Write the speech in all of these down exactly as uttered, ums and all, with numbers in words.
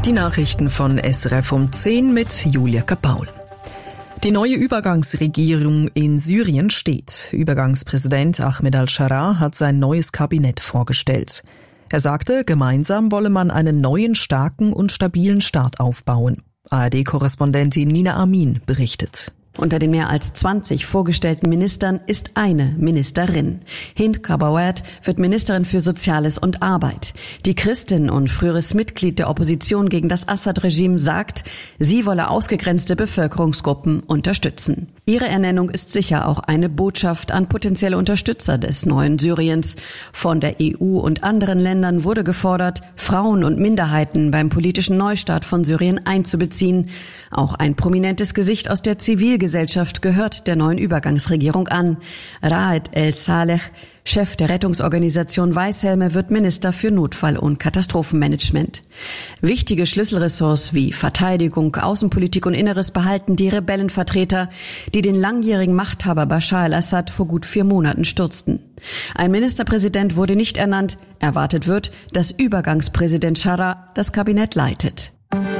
Die Nachrichten von S R F um zehn mit Julia Kapaul. Die neue Übergangsregierung in Syrien steht. Übergangspräsident Ahmed al-Sharaa hat sein neues Kabinett vorgestellt. Er sagte, gemeinsam wolle man einen neuen, starken und stabilen Staat aufbauen. A R D-Korrespondentin Nina Amin berichtet. Unter den mehr als zwanzig vorgestellten Ministern ist eine Ministerin. Hind Kabawat wird Ministerin für Soziales und Arbeit. Die Christin und früheres Mitglied der Opposition gegen das Assad-Regime sagt, sie wolle ausgegrenzte Bevölkerungsgruppen unterstützen. Ihre Ernennung ist sicher auch eine Botschaft an potenzielle Unterstützer des neuen Syriens. Von der E U und anderen Ländern wurde gefordert, Frauen und Minderheiten beim politischen Neustart von Syrien einzubeziehen. Auch ein prominentes Gesicht aus der Zivilgesellschaft gehört der neuen Übergangsregierung an. Raed El-Saleh, Chef der Rettungsorganisation Weißhelme, wird Minister für Notfall- und Katastrophenmanagement. Wichtige Schlüsselressorts wie Verteidigung, Außenpolitik und Inneres behalten die Rebellenvertreter, die den langjährigen Machthaber Bashar al-Assad vor gut vier Monaten stürzten. Ein Ministerpräsident wurde nicht ernannt. Erwartet wird, dass Übergangspräsident Sharaa das Kabinett leitet.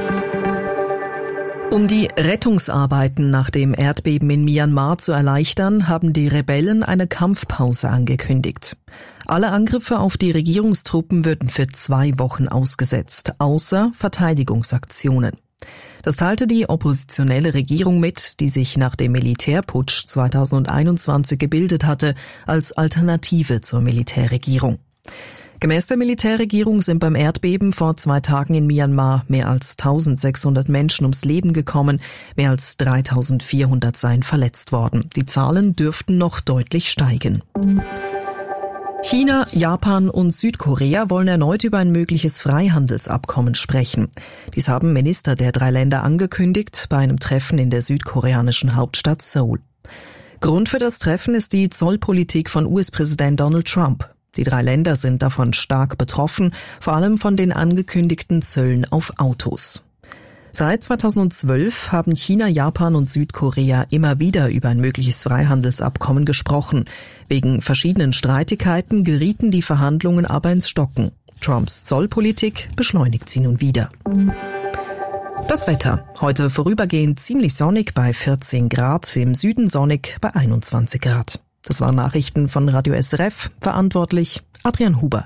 Um die Rettungsarbeiten nach dem Erdbeben in Myanmar zu erleichtern, haben die Rebellen eine Kampfpause angekündigt. Alle Angriffe auf die Regierungstruppen würden für zwei Wochen ausgesetzt, außer Verteidigungsaktionen. Das teilte die oppositionelle Regierung mit, die sich nach dem Militärputsch zweitausendeinundzwanzig gebildet hatte, als Alternative zur Militärregierung. Gemäß der Militärregierung sind beim Erdbeben vor zwei Tagen in Myanmar mehr als eintausendsechshundert Menschen ums Leben gekommen, mehr als dreitausendvierhundert seien verletzt worden. Die Zahlen dürften noch deutlich steigen. China, Japan und Südkorea wollen erneut über ein mögliches Freihandelsabkommen sprechen. Dies haben Minister der drei Länder angekündigt bei einem Treffen in der südkoreanischen Hauptstadt Seoul. Grund für das Treffen ist die Zollpolitik von U S-Präsident Donald Trump. Die drei Länder sind davon stark betroffen, vor allem von den angekündigten Zöllen auf Autos. Seit zweitausendzwölf haben China, Japan und Südkorea immer wieder über ein mögliches Freihandelsabkommen gesprochen. Wegen verschiedenen Streitigkeiten gerieten die Verhandlungen aber ins Stocken. Trumps Zollpolitik beschleunigt sie nun wieder. Das Wetter. Heute vorübergehend ziemlich sonnig bei vierzehn Grad, im Süden sonnig bei einundzwanzig Grad. Das waren Nachrichten von Radio S R F, verantwortlich Adrian Huber.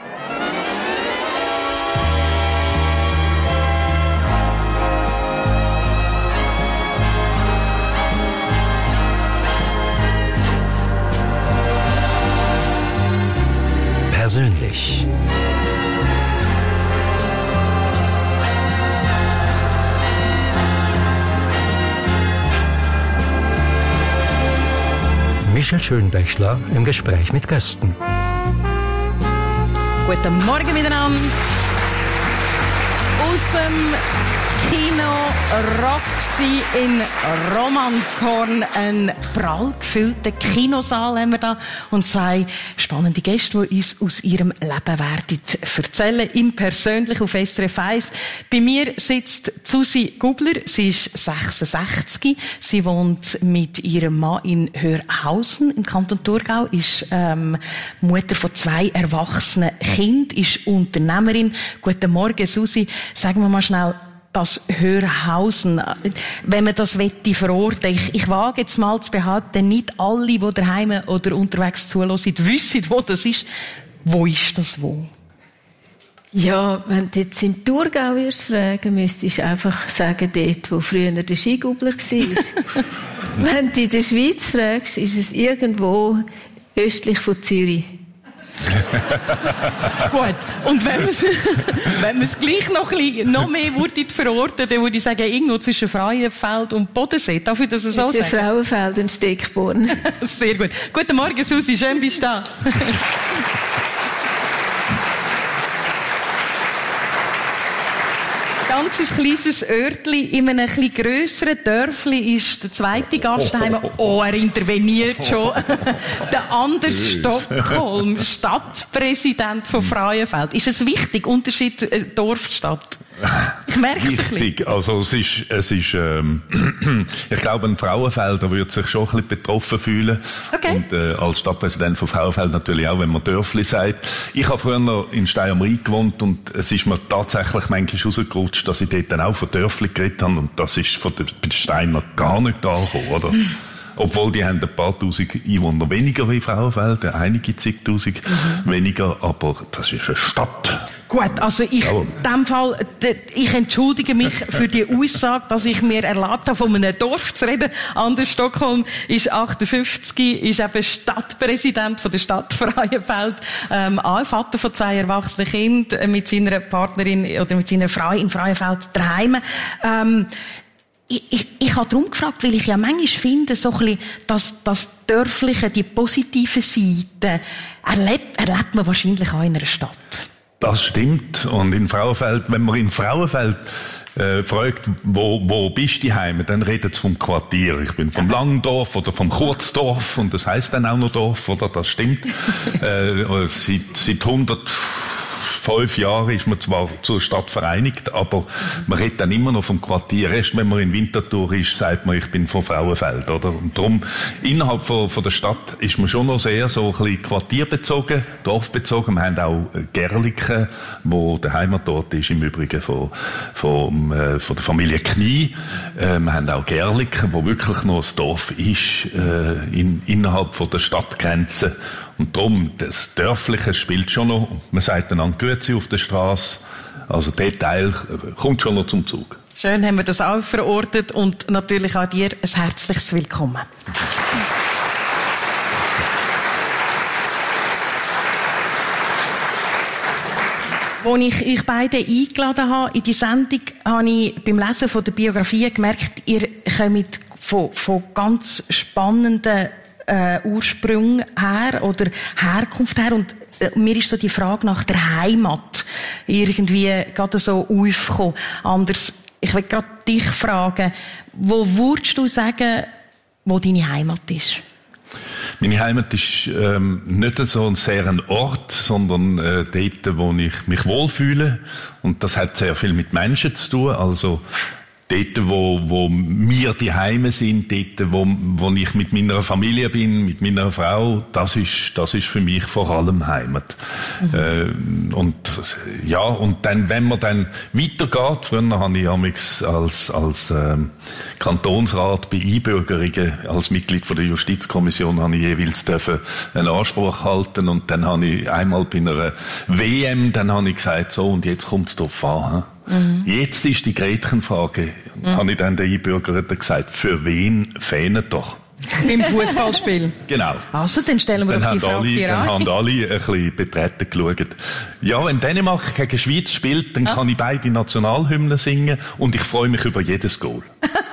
Persönlich. Michel Schönbächler im Gespräch mit Gästen. Guten Morgen miteinander. Aus dem Kino Roxy in Romanshorn. Ein prall gefüllter Kinosaal haben wir da. Und zwei spannende Gäste, die uns aus ihrem Leben werden erzählen. Im Persönlich auf S R F eins. Bei mir sitzt Susi Gubler. Sie ist sechsundsechzig. Sie wohnt mit ihrem Mann in Hörhausen im Kanton Thurgau. Ist ähm, Mutter von zwei erwachsenen Kindern. Ist Unternehmerin. Guten Morgen, Susi. Sagen wir mal schnell, das Hörhausen, wenn man das wette verorten, ich, ich wage jetzt mal zu behaupten, nicht alle, die daheim oder unterwegs zuhören, wissen, wo das ist. Wo ist das wo? Ja, wenn du jetzt im Thurgau wirst fragen, müsstest du einfach sagen, dort, wo früher der Skigubler war. Wenn du in der Schweiz fragst, ist es irgendwo östlich von Zürich. Gut, und wenn man es wenn man es gleich noch, ein bisschen, noch mehr würde verorten, dann würde ich sagen, irgendwo zwischen Frauenfeld und Bodensee. Darf ich das so sagen? Zwischen Frauenfeld und Steckborn. Sehr gut. Guten Morgen, Susi, schön bist du da. Ganz ein kleines Örtli in einem etwas grösseren Dörfli ist der zweite Gast daheim. Oh, er interveniert schon. Der Anders Stockholm, Stadtpräsident von Frauenfeld. Ist es wichtig, Unterschied äh, Dorf-Stadt? Ich merke es ein bisschen. Richtig. Also es ist, es ist, ähm, ich glaube, ein Frauenfelder würde sich schon ein bisschen betroffen fühlen. Okay. Und äh, als Stadtpräsident von Frauenfeld natürlich auch, wenn man Dörfli sagt. Ich habe früher noch in Stein am Rhein gewohnt und es ist mir tatsächlich manchmal rausgerutscht, dass ich dort dann auch von Dörfli geredet habe und das ist von den Steiner gar nicht angekommen, oder? Obwohl, die haben ein paar tausend Einwohner weniger wie Frauenfeld, einige zigtausend mhm. weniger, aber das ist eine Stadt. Gut, also ich, in dem Fall, ich entschuldige mich für die Aussage, dass ich mir erlaubt habe, von einem Dorf zu reden. Anders Stockholm ist achtundfünfzig, ist eben Stadtpräsident von der Stadt Frauenfeld, ähm, auch Vater von zwei erwachsenen Kindern, mit seiner Partnerin oder mit seiner Frau in Frauenfeld daheim. Ähm, Ich, ich, ich habe darum gefragt, weil ich ja manchmal finde, so ein bisschen, dass das Dörfliche, die positive Seite, erlebt, erlebt man wahrscheinlich auch in einer Stadt. Das stimmt. Und in Frauenfeld, wenn man in Frauenfeld äh, fragt, wo, wo bist du heim, dann redet es vom Quartier. Ich bin vom Langdorf oder vom Kurzdorf und das heisst dann auch noch Dorf, oder? Das stimmt. äh, seit, seit hundert Fünf Jahre ist man zwar zur Stadt vereinigt, aber man redet dann immer noch vom Quartier. Erst wenn man in Winterthur ist, sagt man, ich bin von Frauenfeld, oder? Und darum, innerhalb von, von der Stadt ist man schon noch sehr so ein bisschen quartierbezogen, dorfbezogen. Wir haben auch Gerliken, wo der Heimatort ist, im Übrigen von, von, äh, von der Familie Knie. Äh, wir haben auch Gerliken, wo wirklich noch ein Dorf ist, äh, in, innerhalb von der Stadtgrenzen. Und darum, das Dörfliche spielt schon noch. Man sagt dann an Grüezi auf der Straße. Also der Teil kommt schon noch zum Zug. Schön haben wir das auch verortet und natürlich auch dir ein herzliches Willkommen. Als ich euch beide eingeladen habe in die Sendung, habe ich beim Lesen von der Biografie gemerkt, ihr kommt von, von ganz spannenden Äh, Ursprung her oder Herkunft her und äh, mir ist so die Frage nach der Heimat irgendwie gerade so aufgekommen. Anders, ich will gerade dich fragen, wo würdest du sagen, wo deine Heimat ist? Meine Heimat ist ähm, nicht so ein sehr ein Ort, sondern äh, dort, wo ich mich wohlfühle und das hat sehr viel mit Menschen zu tun, also dort, wo, wo wir die Heime sind, dort, wo, wo ich mit meiner Familie bin, mit meiner Frau, das ist, das ist für mich vor allem Heimat. Mhm. Äh, und, ja, und dann, wenn man dann weitergeht, früher habe ich amigs als, als, ähm, Kantonsrat bei Einbürgerungen, als Mitglied von der Justizkommission, habe ich jeweils dürfen einen Anspruch halten und dann habe ich einmal bei einer W M, dann habe ich gesagt, so, und jetzt kommt's drauf an, mhm. Jetzt ist die Gretchenfrage, mhm. habe ich dann den Einbürgern gesagt, für wen fähnen doch? Im Fußballspiel. Genau. Also, dann stellen wir dann doch die Frage alle, dir Dann ein. haben alle ein bisschen betreten geschaut. Ja, wenn Dänemark gegen Schweiz spielt, dann ja. kann ich beide Nationalhymnen singen und ich freue mich über jedes Goal.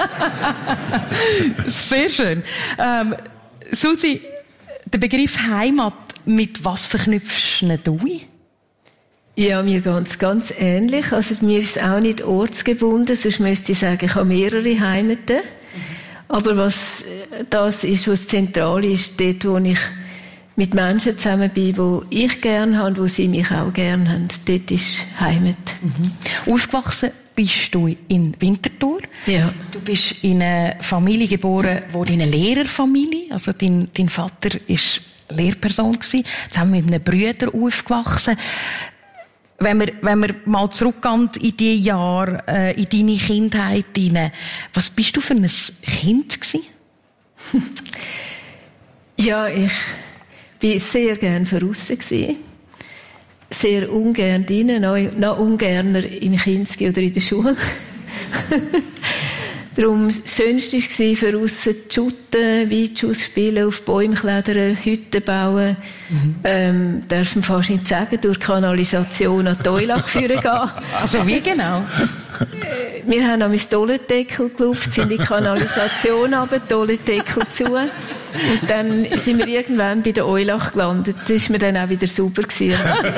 Sehr schön. Ähm, Susi, der Begriff Heimat, mit was verknüpfst du ihn? Ja, mir ganz, ganz ähnlich. Also, mir ist es auch nicht ortsgebunden, sonst müsste ich sagen, ich habe mehrere Heimaten. Mhm. Aber was das ist, was zentral ist, dort, wo ich mit Menschen zusammen bin, die ich gerne habe und wo sie mich auch gerne haben, dort ist Heimat. Mhm. Aufgewachsen bist du in Winterthur. Ja. Du bist in einer Familie geboren, wo in einer Lehrerfamilie, also dein, dein Vater ist Lehrperson gewesen, zusammen mit einem Bruder aufgewachsen. Wenn wir, wenn wir mal zurückgehen in die Jahre, äh, in deine Kindheit hinein, was bist du für ein Kind gewesen? Ja, ich bin sehr gern draussen gewesen. Sehr ungern drinnen, noch, noch ungerner im Kinski oder in der Schule. Darum, das Schönste war für draussen zu shooten, Weitschuss spielen, auf Bäume klettern, Hütten bauen. Mhm. Ähm, darf man fast nicht sagen, durch Kanalisation an die Eulach führen gehen. Also wie genau? Wir haben am Tollendeckel gelaufen, sind in die Kanalisation runter, Tollendeckel zu. Und dann sind wir irgendwann bei der Eulach gelandet. Das war mir dann auch wieder super gewesen.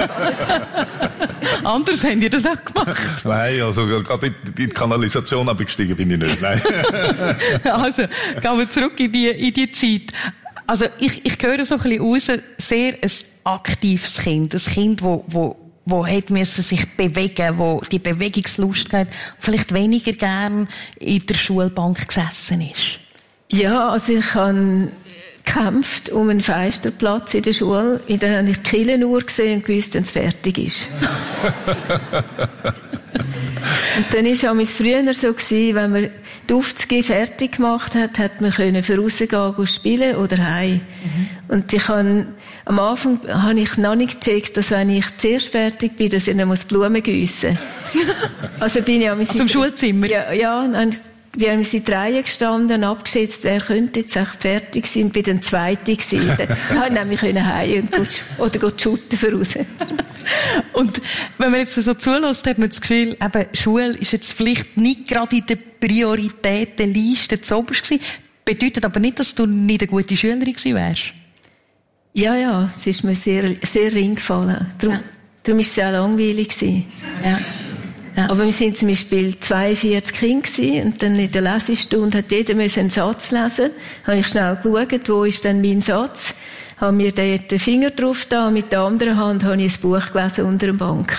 Anders haben die das auch gemacht? Nein, also gerade in die Kanalisation abgestiegen bin ich nicht. Nein. Also, gehen wir zurück in die, in die Zeit. Also, ich, ich höre so ein bisschen raus, sehr ein aktives Kind. Ein Kind, wo, wo, wo hat müssen sich bewegen, wo die Bewegungslust hat, vielleicht weniger gern in der Schulbank gesessen ist? Ja, also ich habe gekämpft um einen Feisterplatz in der Schule. Und dann habe ich die Kirchenuhr gesehen und gewusst, wenn es fertig ist. Und dann war es früher so gewesen, wenn man die Aufzüge fertig gemacht hat, hat man können für rausgehen und spielen oder heim. Mhm. Und ich habe, am Anfang habe ich noch nicht gecheckt, dass wenn ich zuerst fertig bin, dass ich dann Blumen gießen muss. Also bin ich an also im Schulzimmer? Ja, ja, dann wir haben in die Reihe gestanden, abgeschätzt, wer könnte jetzt echt fertig sein, und bin dann Zweite gewesen. Dann konnte ich nämlich heim und oder shooten für raus. Und wenn man jetzt so zulässt, hat man das Gefühl, eben, Schule ist jetzt vielleicht nicht gerade in der Prioritätenliste zuoberst gewesen. Bedeutet aber nicht, dass du nicht eine gute Schülerin gewesen wärst. Ja, ja, es ist mir sehr, sehr ring gefallen. Darum, ja. darum war es ja auch langweilig gewesen. Ja. Ja. Aber wir sind zum Beispiel zweiundvierzig Kinder gewesen, und dann in der Lesestunde hat jeder einen Satz lesen. Habe ich schnell geschaut, wo ist denn mein Satz? Habe mir dort den Finger drauf da, mit der anderen Hand habe ich ein Buch gelesen unter der Bank.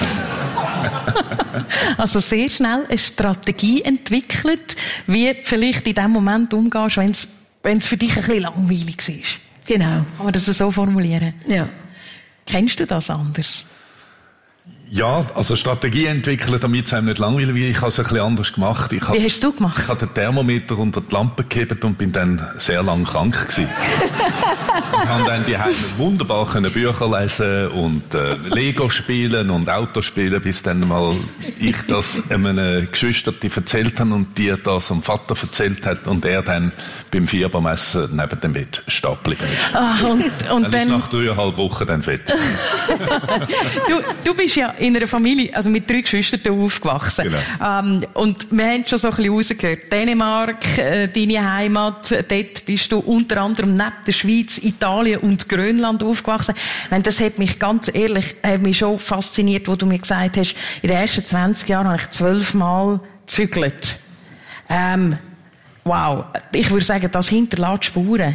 Also sehr schnell eine Strategie entwickelt, wie du vielleicht in dem Moment umgehst, wenn es, wenn es für dich ein bisschen langweilig ist. Genau. Kann man das so formulieren? Ja. Kennst du das anders? Ja, also Strategie entwickeln, damit es einem nicht langweilig wird. Ich habe es ein bisschen anders gemacht. Ich hab, Wie hast du gemacht? Ich habe den Thermometer unter die Lampe gehebt und bin dann sehr lang krank gewesen. Und habe dann die Heime wunderbar können Bücher lesen und äh, Lego spielen und Auto spielen, bis dann mal ich das einem Geschwisterten erzählt habe und die das am Vater erzählt hat und er dann beim Fiebermessen neben dem Bett stehen geblieben ist. Ah, und, und dann, dann ist nach dreieinhalb Wochen dann fertig. du, du bist ja in einer Familie, also mit drei Geschwistern aufgewachsen. Genau. Ähm, und wir haben schon so ein bisschen rausgehört. Dänemark, äh, deine Heimat, dort bist du unter anderem neben der Schweiz, Italien und Grönland aufgewachsen. Meine, das hat mich ganz ehrlich, hat mich schon fasziniert, wo du mir gesagt hast, in den ersten zwanzig Jahren habe ich zwölfmal gezügelt. Ähm, wow. Ich würde sagen, das hinterlässt Spuren.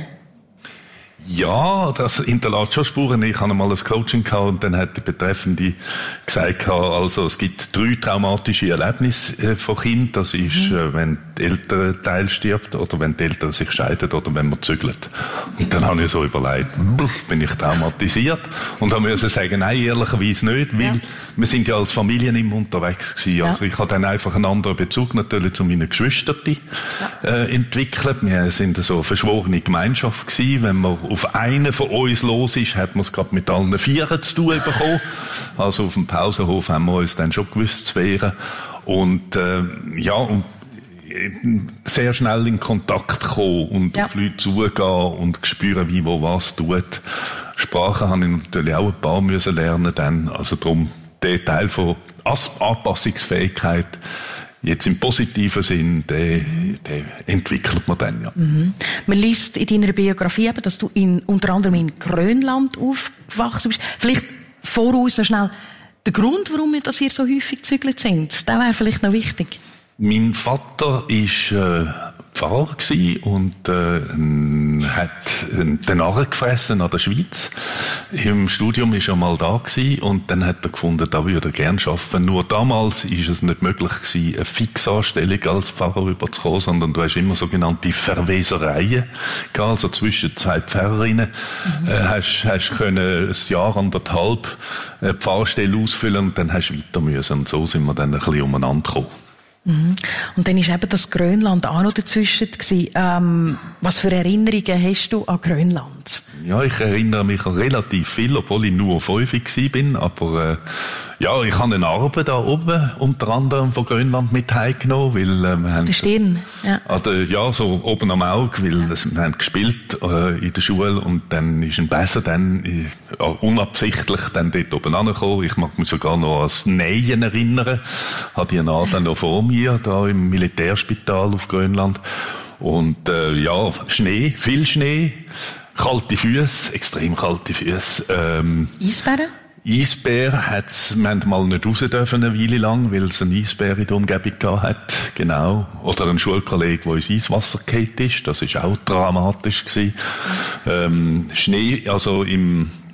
Ja, das hinterlässt schon Spuren. Ich hatte mal ein Coaching gehabt und dann hat die Betreffende gesagt, also es gibt drei traumatische Erlebnisse von Kindern. Das ist, mhm. wenn der ältere Teil stirbt oder wenn die Eltern sich scheiden oder wenn man zügelt. Und dann habe ich so überlegt, bin ich traumatisiert? Und dann musste ich sagen, nein, ehrlicherweise nicht, weil ja. wir sind ja als Familien immer unterwegs gewesen. Ja. Also ich habe dann einfach einen anderen Bezug natürlich zu meinen Geschwistern ja. äh, entwickelt. Wir sind so eine verschworene Gemeinschaft gewesen. Wenn man auf einen von uns los ist, hat man es gerade mit allen Vieren zu tun bekommen. Also auf dem Pausenhof haben wir uns dann schon gewusst zu wehren. Und äh, ja, und sehr schnell in Kontakt kommen und ja. auf Leute zugehen und spüren, wie wo was tut. Sprachen habe ich natürlich auch ein paar müssen lernen dann. Also darum, der Teil von Anpassungsfähigkeit jetzt im positiven Sinn, den, den entwickelt man dann, ja. Mhm. Man liest in deiner Biografie eben, dass du in, unter anderem in Grönland aufgewachsen bist. Vielleicht voraus noch schnell der Grund, warum wir das hier so häufig gezügelt sind. Der wäre vielleicht noch wichtig. Mein Vater ist äh, Pfarrer gsi und äh, hat den Narren gefressen an der Schweiz. Im Studium ist er mal da gsi und dann hat er gefunden, da würde er gern arbeiten. Nur damals ist es nicht möglich gsi, eine Fixanstellung als Pfarrer überzukommen, sondern du hast immer sogenannte Verwesereien gehabt, also zwischen zwei Pfarrerinnen. Mhm. Äh, hast, hast können ein Jahr, anderthalb eine Pfarrstelle ausfüllen und dann hast du weiter müssen. Und so sind wir dann ein bisschen umeinander gekommen. Mhm. Und dann ist eben das Grönland auch noch dazwischen gewesen. Ähm, was für Erinnerungen hast du an Grönland? Ja, ich erinnere mich an relativ viel, obwohl ich nur fünf gewesen bin, aber äh, ja, ich habe eine Narbe da oben, unter anderem von Grönland mit heimgenommen, weil äh, wir haben... Der Stirn, ja. Also, ja, so oben am Auge, weil ja. wir haben gespielt äh, in der Schule und dann ist ein Besen dann äh, unabsichtlich dann dort oben angekommen. Ich mag mich sogar noch ans Nähen erinnern. Hatte die Nadel noch vor mir, da im Militärspital auf Grönland. Und äh, ja, Schnee, viel Schnee, kalte Füße, extrem kalte Füße. Ähm, Eisbären? Eisbär hat's manchmal nicht raus dürfen, eine Weile lang, weil es einen Eisbär in der Umgebung gehabt hat. Genau. Oder ein Schulkollege, der ins Eiswasser gefallen ist. Das ist auch dramatisch gewesen. Ähm, Schnee, also im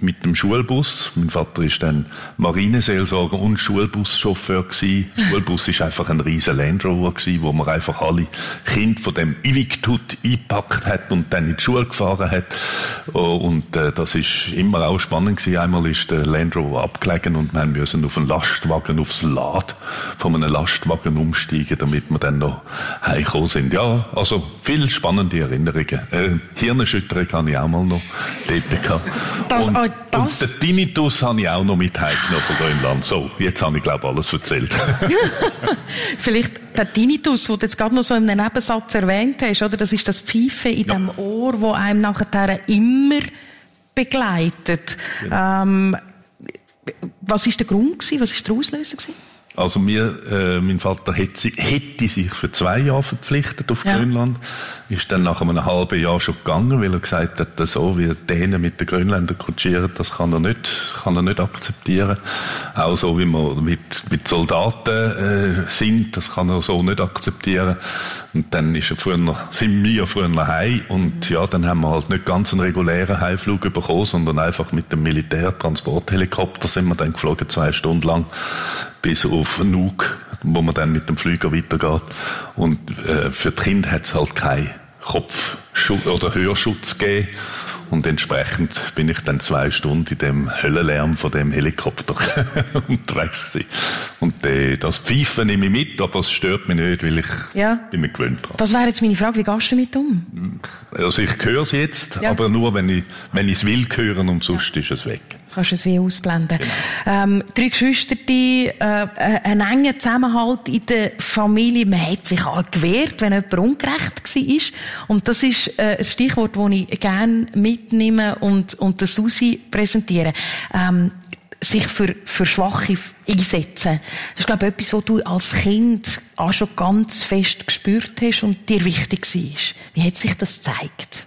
mit dem Schulbus. Mein Vater ist dann Marineseelsorger und Schulbuschauffeur gewesen. Der Schulbus ist einfach ein riesen Land Rover gewesen, wo man einfach alle Kinder von dem Iviktut eingepackt hat und dann in die Schule gefahren hat. Und äh, das ist immer auch spannend gewesen. Einmal ist der Land Rover abgelegen und wir müssen auf einen Lastwagen, aufs Lad von einem Lastwagen umsteigen, damit wir dann noch heimgekommen sind. Ja, also viel spannende Erinnerungen. Äh, Hirnerschütterung habe ich auch mal noch dort gehabt. Das, und, oh, das. und den Tinnitus habe ich auch noch mit heimgenommen von Grönland. So, jetzt habe ich, glaube ich, alles erzählt. Vielleicht der Tinnitus, den du jetzt gerade noch so in einem Nebensatz erwähnt hast, oder? Das ist das Pfeifen in ja. dem Ohr, das einem nachher immer begleitet. Genau. Ähm, was war der Grund gewesen? Was war der Auslöser gewesen? Also mir, äh, mein Vater hätte, hätte sich für zwei Jahre verpflichtet auf ja. Grönland, ist dann nach einem halben Jahr schon gegangen, weil er gesagt hat, so wie Dänen mit den Grönländern kutschieren, das kann er nicht, kann er nicht akzeptieren. Auch so wie wir mit, mit Soldaten äh, sind, das kann er so nicht akzeptieren. Und dann ist er früher, sind wir früher heim und ja, dann haben wir halt nicht ganz einen regulären Heimflug bekommen, sondern einfach mit dem Militärtransporthelikopter sind wir dann geflogen, zwei Stunden lang, bis auf Nuuk, wo man dann mit dem Flieger weitergeht. Und äh, für die Kinder hat es halt keinen Kopfschutz oder Hörschutz gegeben. Und entsprechend bin ich dann zwei Stunden in dem Höllenlärm von dem Helikopter unterwegs gewesen. Und äh, das Pfeifen nehme ich mit, aber es stört mich nicht, weil ich ja. bin mir gewöhnt dran. Das wäre jetzt meine Frage, wie gehst du damit um? Also ich höre es jetzt, ja. aber nur, wenn ich wenn ich es will hören und sonst ja. ist es weg. Kannst du es wie ausblenden. Genau. Ähm, drei Geschwister, die, äh, ein enger Zusammenhalt in der Familie. Man hat sich auch gewehrt, wenn jemand ungerecht war. Und das ist äh, ein Stichwort, das ich gerne mitnehme und, und der Susi präsentiere. Ähm, sich für, für Schwache einsetzen. Das ist, glaube ich, etwas, was du als Kind auch schon ganz fest gespürt hast und dir wichtig war. Wie hat sich das gezeigt?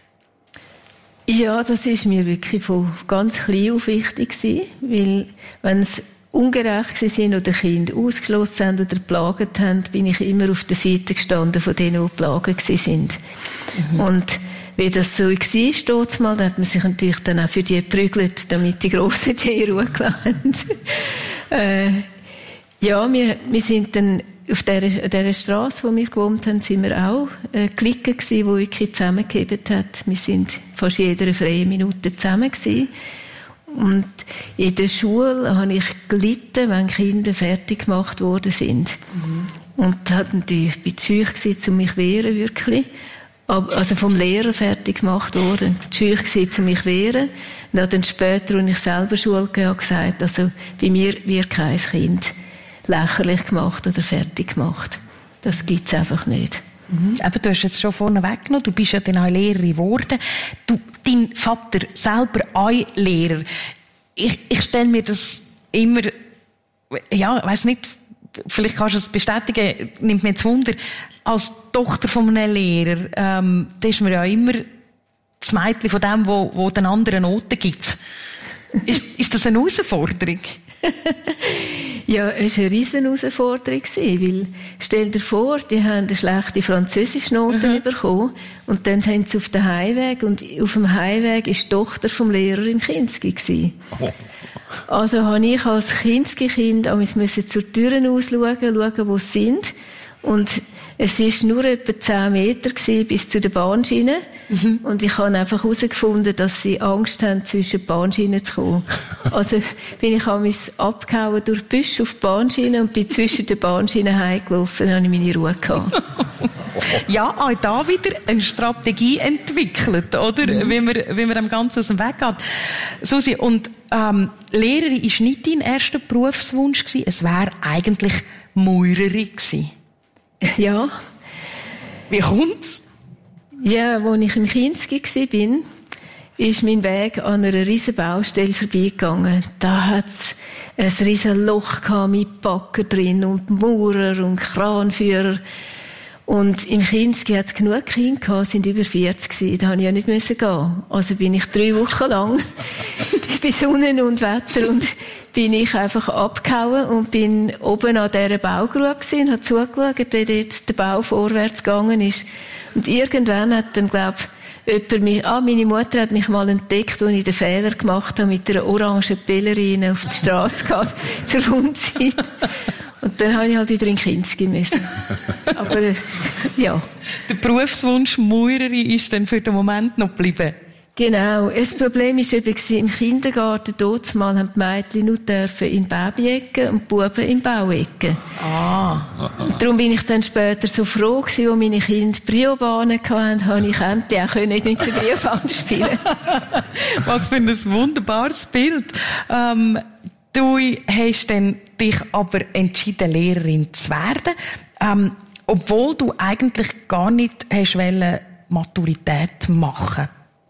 Ja, das ist mir wirklich von ganz klein auf wichtig gewesen, weil wenn es ungerecht waren oder Kinder ausgeschlossen haben oder geplagt haben, bin ich immer auf der Seite gestanden von denen, die geplagt waren. Mhm. Und wie das so war, steht's mal, da hat man sich natürlich dann auch für die geprügelt, damit die Grossen die in Ruhe gelassen äh, Ja, wir, wir sind dann auf dieser, dieser Strasse, wo wir gewohnt haben, sind wir auch äh, Clique gewesen, die wirklich zusammengehebt hat. Wir sind fast jede freie Minute zusammen gewesen. Und in der Schule habe ich gelitten, wenn Kinder fertig gemacht worden sind. Mhm. Und hat natürlich bei Psych gewesen, um mich zu wehren, wirklich. Also vom Lehrer fertig gemacht worden. Psych gewesen, um mich zu wehren. Und dann später, als ich selber Schule gehe, habe gesagt, also bei mir wird kein Kind lächerlich gemacht oder fertig gemacht. Das gibt's einfach nicht. Mhm. Aber du hast es schon vorne weggenommen. Du bist ja dann auch Lehrerin geworden. Du, dein Vater selber auch Lehrer. Ich, ich stelle mir das immer, ja, ich weiss nicht, vielleicht kannst du es bestätigen, nimmt mir jetzt Wunder, als Tochter von einem Lehrer, ähm, da ist man ja immer das Mädchen von dem, wo, wo den anderen Noten gibt. ist, ist das eine Herausforderung? Ja, es war eine riesen Herausforderung, weil, stell dir vor, die haben eine schlechte Französischnote mhm. bekommen und dann haben sie auf den Heimweg und auf dem Heimweg war die Tochter vom Lehrer im Kinski. Oh. Also habe ich als Kinski-Kind zur Tür ausschauen, schauen, wo sie sind und es war nur etwa zehn Meter bis zu den Bahnschienen. Mhm. Und ich habe einfach herausgefunden, dass sie Angst haben, zwischen die Bahnschienen zu kommen. Also bin ich amigs abgehauen durch die Büsche auf die Bahnschienen und bin zwischen den Bahnschienen heimgelaufen, dann habe ich meine Ruhe gehabt. Ja, auch da wieder eine Strategie entwickelt, oder? Mhm. Wie man, wie man dem Ganzen aus dem Weg geht. Susi, und ähm, Lehrerin war nicht dein erster Berufswunsch gewesen. Es wäre eigentlich Maurerin gewesen. Ja. Wie kommt's? Ja, als ich im Kinski war, ist mein Weg an einer riesen Baustelle vorbeigegangen. Da hat's ein riesen Loch gehabt mit Bagger drin und Maurer und Kranführer. Und im Kinski hat's genug Kinder gehabt, es sind über vierzig gewesen. Da musste ich ja nicht müssen gehen. Also bin ich drei Wochen lang bei Sonne und Wetter und bin ich einfach abgehauen und bin oben an dieser Baugrube gewesen, habe zugeschaut, wie dort der Bau vorwärts gegangen ist. Und irgendwann hat dann, glaub, jemand mich, ah, meine Mutter hat mich mal entdeckt, als ich den Fehler gemacht habe, mit einer orangen Pellerine auf die Straße gegangen, zur Unzeit. Und dann habe ich halt wieder in Kinski müssen. Aber, äh, ja. Der Berufswunsch Maurerin ist dann für den Moment noch geblieben? Genau. Das Problem war eben, im Kindergarten, dort mal haben die Mädchen nur dürfen in Babyecke und die Buben in Bauecke. Ah. Und darum bin ich dann später so froh gewesen, als meine Kinder Briobahnen hatten, habe ich endlich auch mit der Briobahn spielen. Was für ein wunderbares Bild. Ähm, du hast dann dich aber entschieden, Lehrerin zu werden, ähm, obwohl du eigentlich gar nicht hast wollen, Maturität machen.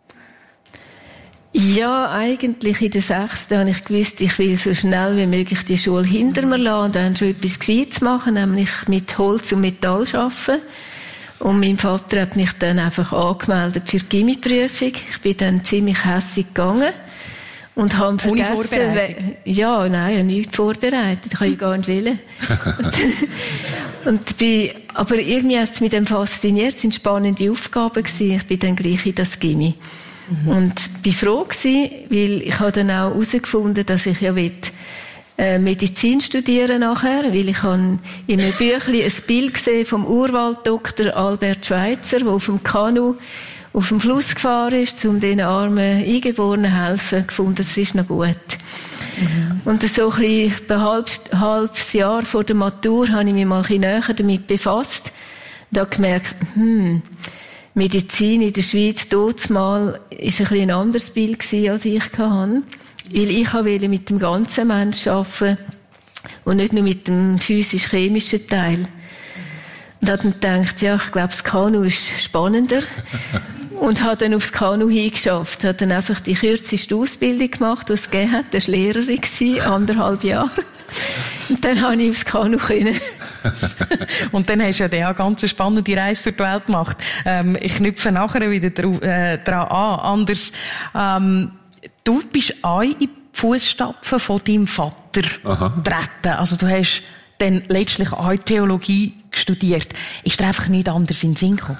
Ja, eigentlich in der sechsten habe ich gewusst, ich will so schnell wie möglich die Schule hinter mir lassen und dann schon etwas Gescheites machen, nämlich mit Holz und Metall arbeiten. Und mein Vater hat mich dann einfach angemeldet für die Gymi-Prüfung. Ich bin dann ziemlich hässig gegangen und habe vergessen... Ohne Vorbereitung? Ja, nein, ich habe nichts vorbereitet. Ich kann ja gar nicht wollen. und, und bin, aber irgendwie hat es mich dann fasziniert. Es waren spannende Aufgaben gewesen. Ich bin dann gleich in das Gymi. Mhm. Und bin froh gewesen, weil ich habe dann auch herausgefunden, dass ich ja will, äh, Medizin studieren nachher, weil ich habe in einem Büchlein ein Bild gesehen vom Urwalddoktor Albert Schweitzer, der auf dem Kanu auf dem Fluss gefahren ist, um den armen Eingeborenen zu helfen, gefunden, das ist noch gut. Mhm. Und so ein bisschen ein halbes, halbes Jahr vor der Matur habe ich mich mal ein bisschen näher damit befasst und habe gemerkt, hm, Medizin in der Schweiz damals war ein bisschen ein anderes Bild gewesen, als ich hatte. Weil ich wollte mit dem ganzen Menschen arbeiten und nicht nur mit dem physisch-chemischen Teil. Und habe dann gedacht, ja, ich glaube, das Kanu ist spannender. Und habe dann aufs Kanu hingeschafft. Habe dann einfach die kürzeste Ausbildung gemacht, die es gegeben hat. Das war Lehrerin, anderthalb Jahre. Und dann konnte ich aufs Kanu können. Und dann hast du ja eine ganz spannende Reise durch die Welt gemacht. Ähm, ich knüpfe nachher wieder drauf, äh, dran an. Anders, ähm, du bist auch in die Fußstapfen von deinem Vater getreten. Also du hast dann letztlich auch Theologie studiert. Ist dir einfach nichts anderes in den Sinn gekommen?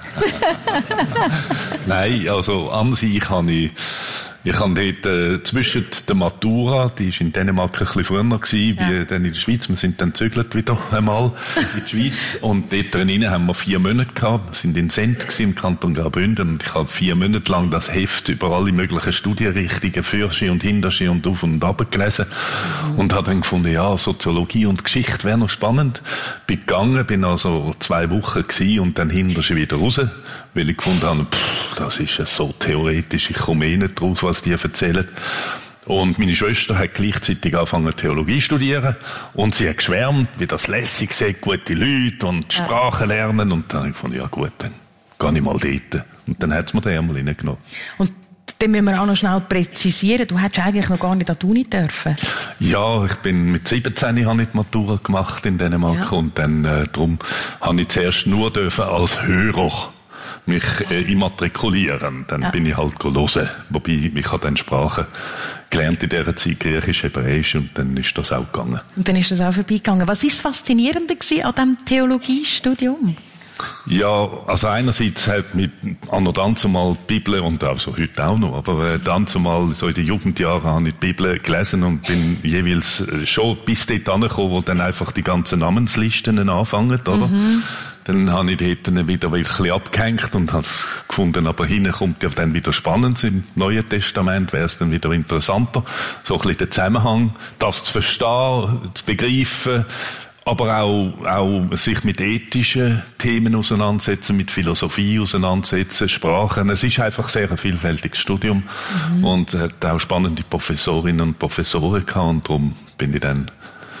Nein, also an sich habe ich Ich habe dort äh, zwischen der Matura, die war in Dänemark ein bisschen früher gewesen, ja. wie dann in der Schweiz. Wir sind dann zügelt wieder einmal in die Schweiz. Und dort drinnen haben wir vier Monate gehabt. Wir sind in Sent gewesen, im Kanton Graubünden. Und ich habe vier Monate lang das Heft über alle möglichen Studienrichtungen, Fürschi und Hinterschi und auf und ab gelesen. Mhm. Und habe dann gefunden, ja, Soziologie und Geschichte wäre noch spannend. Bin gegangen, bin also zwei Wochen gewesen und dann Hinterschi wieder raus. Weil ich gefunden habe, pff, das ist ja so theoretisch, ich komme eh nicht draus, was die erzählen. Und meine Schwester hat gleichzeitig angefangen Theologie zu studieren und sie hat geschwärmt, wie das lässig sei, gute Leute und ja. Sprachen lernen. Und dann habe ich gefunden, ja gut, dann gehe ich mal dort. Und dann hat es mir den einmal reingenommen. Und dann müssen wir auch noch schnell präzisieren, du hättest eigentlich noch gar nicht an die Uni dürfen. Ja, ich bin mit siebzehn habe ich die Matura gemacht in Dänemark ja. und dann äh, darum habe ich zuerst nur dürfen als Hörer mich äh, immatrikulieren. Dann ja. bin ich halt hören. Wobei, ich habe dann Sprachen gelernt in dieser Zeit, Griechisch, Hebräisch, und dann ist das auch gegangen. Und dann ist das auch vorbeigegangen. Was war das Faszinierende an diesem Theologiestudium? Ja, also einerseits hat mit an und dann zumal die Bibel, und also heute auch noch, aber äh, dann zumal so in den Jugendjahren habe ich die Bibel gelesen und bin jeweils äh, schon bis dort angekommen, wo dann einfach die ganzen Namenslisten anfangen, oder? Mhm. Dann habe ich dort dann wieder ein bisschen abgehängt und habe gefunden, aber hinten kommt ja dann wieder spannend. Im Neuen Testament wäre es dann wieder interessanter. So ein bisschen den Zusammenhang, das zu verstehen, zu begreifen, aber auch, auch sich mit ethischen Themen auseinandersetzen, mit Philosophie auseinandersetzen, Sprachen. Es ist einfach sehr ein vielfältiges Studium mhm. und hat auch spannende Professorinnen und Professoren gehabt und darum bin ich dann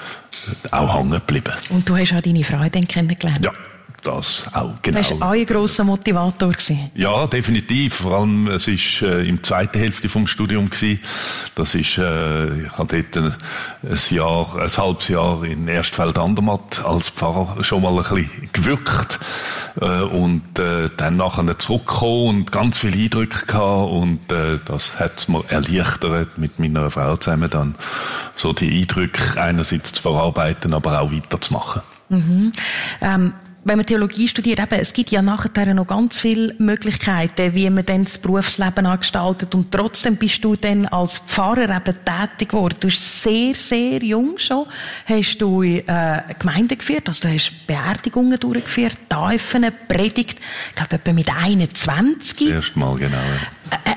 auch hängen geblieben. Und du hast auch deine Frau dann kennengelernt? Ja. Das auch, genau. Das war auch ein grosser Motivator gewesen. Ja, definitiv. Vor allem, es ist äh, im zweiten Hälfte vom Studium gewesen. Das ist, äh, ich habe dort ein, ein Jahr, ein halbes Jahr in Erstfeld-Andermatt als Pfarrer schon mal ein bisschen gewirkt. Äh, und, äh, dann nachher zurückgekommen und ganz viele Eindrücke gehabt. Und, äh, das hat's mir erleichtert, mit meiner Frau zusammen dann so die Eindrücke einerseits zu verarbeiten, aber auch weiterzumachen. Mhm. Ähm, wenn man Theologie studiert, eben, es gibt ja nachher noch ganz viele Möglichkeiten, wie man dann das Berufsleben angestaltet. Und trotzdem bist du dann als Pfarrer eben tätig geworden. Du bist sehr, sehr jung schon, hast du äh, Gemeinden geführt, also du hast Beerdigungen durchgeführt, Taufen, Predigt, ich glaube etwa mit einundzwanzig. Erstmal, genau. Äh,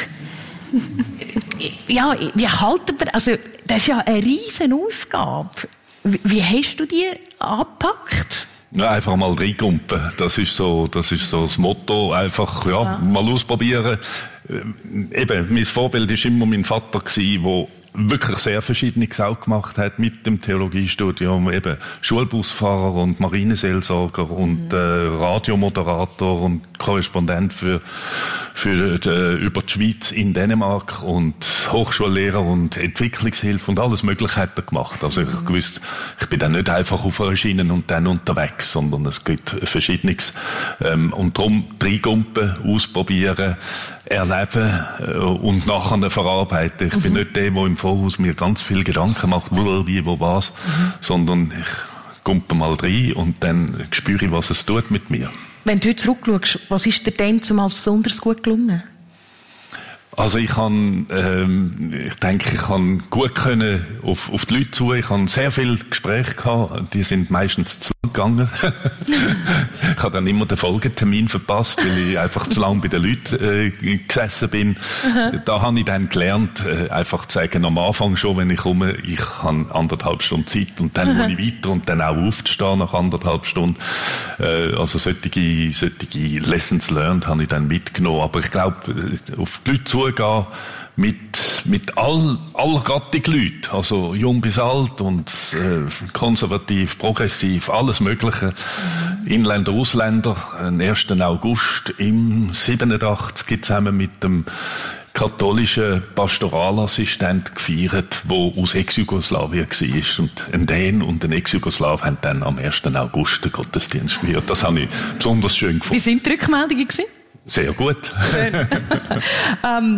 äh, ja, wie halten wir, also das ist ja eine riesen Aufgabe. Wie, wie hast du die angepackt? Ja, einfach mal reingumpen. Das ist so, das ist so das Motto. Einfach, ja, ja. mal ausprobieren. Äh, eben, mein Vorbild ist immer mein Vater gewesen, der wirklich sehr Verschiedenes auch gemacht hat mit dem Theologiestudium, eben Schulbusfahrer und Marineseelsorger und äh, Radiomoderator und Korrespondent für für die, über die Schweiz in Dänemark und Hochschullehrer und Entwicklungshilfe und alles Mögliche hat er gemacht. Also ich gewusst, ich bin dann nicht einfach auf einer Schiene und dann unterwegs, sondern es gibt Verschiedenes. Ähm, und darum reingumpen, ausprobieren, erleben äh, und nachher verarbeiten. Ich mhm. bin nicht der, der im Voraus mir ganz viel Gedanken macht, wo, wie, wo, was, mhm. sondern ich gumpe mal rein und dann spüre ich, was es tut mit mir. Wenn du heute zurückschaust, was ist dir denn zumal besonders gut gelungen? Also ich kann, ähm, ich denke, ich kann gut können auf, auf die Leute zu. Ich habe sehr viele Gespräche gehabt, die sind meistens zu lang gegangen. Ich habe dann immer den Folgetermin verpasst, weil ich einfach zu lang bei den Leuten äh, gesessen bin. Aha. Da habe ich dann gelernt, äh, einfach zu sagen, am Anfang schon, wenn ich komme, ich habe anderthalb Stunden Zeit und dann muss ich weiter und dann auch aufzustehen nach anderthalb Stunden. Äh, also solche, solche Lessons learned habe ich dann mitgenommen. Aber ich glaube, auf die Leute zu gehen mit mit all aller Gattung Leute, also jung bis alt und äh, konservativ, progressiv, alles Mögliche. Mhm. Inländer, Ausländer. Den ersten August im siebenundachtzig zusammen mit dem katholischen Pastoralassistent gefeiert, der aus Ex-Jugoslawien war. Und ein Dän und ein Ex-Jugoslaw haben dann am ersten August den Gottesdienst gefeiert. Das habe ich besonders schön gefunden. Wie sind die Rückmeldungen gewesen? Sehr gut. Schön. ähm,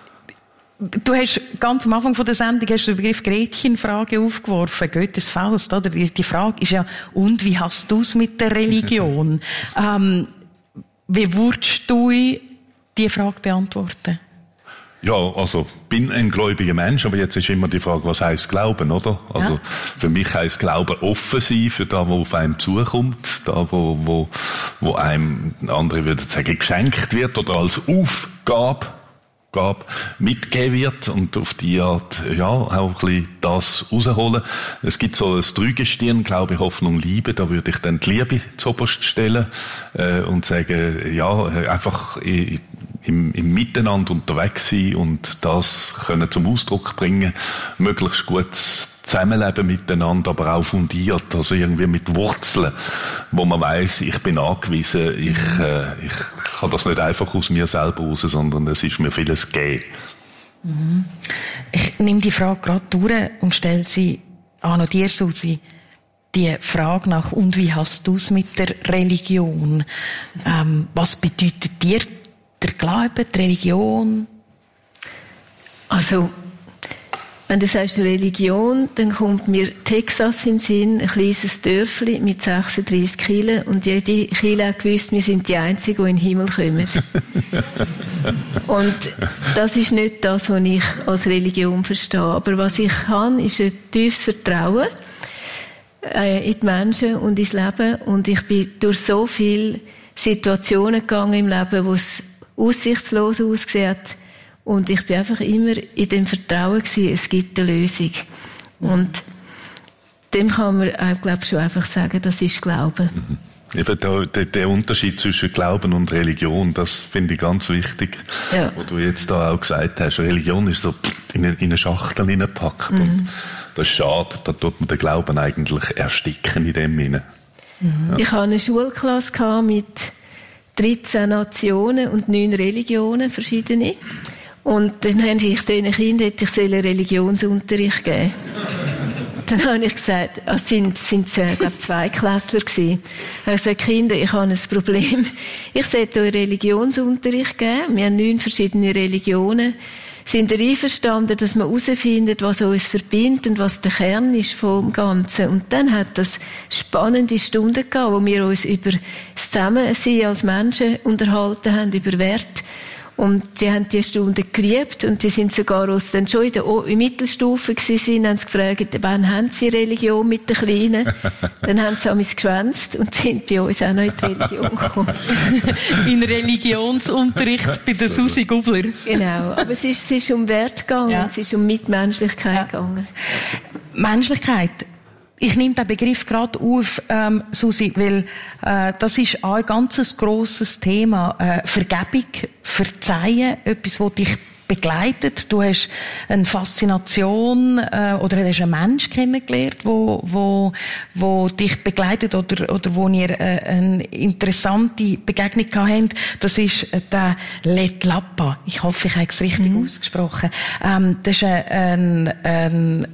du hast ganz am Anfang von der Sendung hast du den Begriff Gretchenfrage aufgeworfen, Goethes Faust, oder? Die Frage ist ja, und wie hast du es mit der Religion? ähm, wie würdest du die Frage beantworten? Ja, also, bin ein gläubiger Mensch, aber jetzt ist immer die Frage, was heisst Glauben, oder? Also, ja. Für mich heisst Glauben offen sein für das, was auf einem zukommt, da, wo, wo, wo einem, andere würden sagen, geschenkt wird oder als Aufgabe, Gabe mitgegeben wird und auf die Art, ja, auch ein bisschen das rausholen. Es gibt so ein Dreigestirn, Glaube, Hoffnung, Liebe, da würde ich dann die Liebe zuoberst stellen, äh, und sagen, ja, einfach, ich, Im, im Miteinander unterwegs sein und das können zum Ausdruck bringen, möglichst gut zusammenleben miteinander, aber auch fundiert, also irgendwie mit Wurzeln, wo man weiss, ich bin angewiesen, ich, äh, ich kann das nicht einfach aus mir selber raus, sondern es ist mir vieles gegeben. Mhm. Ich nehme die Frage gerade durch und stelle sie an dir, Susi. Die Frage nach, und wie hast du es mit der Religion? Ähm, was bedeutet dir der Glaube, die Religion? Also, wenn du sagst Religion, dann kommt mir Texas in den Sinn, ein kleines Dörfli mit sechsunddreissig Kirchen und jede Kirche hat gewusst, wir sind die Einzigen, die in den Himmel kommen. Und das ist nicht das, was ich als Religion verstehe. Aber was ich kann, ist ein tiefes Vertrauen äh, in die Menschen und ins Leben. Und ich bin durch so viele Situationen gegangen im Leben, wo es aussichtslos ausgesehen hat. Und ich bin einfach immer in dem Vertrauen gewesen, es gibt eine Lösung. Und dem kann man auch, glaube ich, schon einfach sagen, das ist Glauben. Mhm. Eben der, der, der Unterschied zwischen Glauben und Religion, das finde ich ganz wichtig. Ja. Was du jetzt da auch gesagt hast, Religion ist so in eine, in eine Schachtel hineingepackt. Mhm. Und das ist schade, da tut man den Glauben eigentlich ersticken in dem hinein. Mhm. Ja. Ich hatte eine Schulklasse mit dreizehn Nationen und neun Religionen, verschiedene. Und dann habe ich diesen Kindern, hätte ich Religionsunterricht geben. Dann habe ich gesagt, es sind, sind äh, glaube zwei Klässler gewesen. Ich habe gesagt, Kinder, ich habe ein Problem. Ich sollte euch Religionsunterricht geben. Wir haben neun verschiedene Religionen. sind wir einverstanden, dass man herausfindet, was uns verbindet und was der Kern ist vom Ganzen. Und dann hat das spannende Stunden gehabt, wo wir uns über das Zusammensein als Menschen unterhalten haben, über Werte. Und die haben die Stunde geliebt und die sind sogar aus dann schon in der o- in Mittelstufe gewesen, haben sie gefragt, wann haben sie Religion mit den Kleinen? Dann haben sie amigs geschwänzt und sind bei uns auch noch in die Religion gekommen. In Religionsunterricht bei der Susi Gubler. Genau, aber es ist, es ist um Wert gegangen, Ja. es ist um Mitmenschlichkeit Ja. gegangen. Menschlichkeit. Ich nehme den Begriff gerade auf, ähm, Susi, weil äh, das ist auch ein ganz grosses Thema. Äh, Vergebung, Verzeihen, etwas, das dich begleitet. Du hast eine Faszination äh, oder hast einen Mensch kennengelernt, wo, wo, wo dich begleitet oder, oder wo ihr äh, eine interessante Begegnung gehabt habt. Das ist äh, der Let Lappa. Ich hoffe, ich habe es richtig mhm. ausgesprochen. Ähm, das ist ein, ein, ein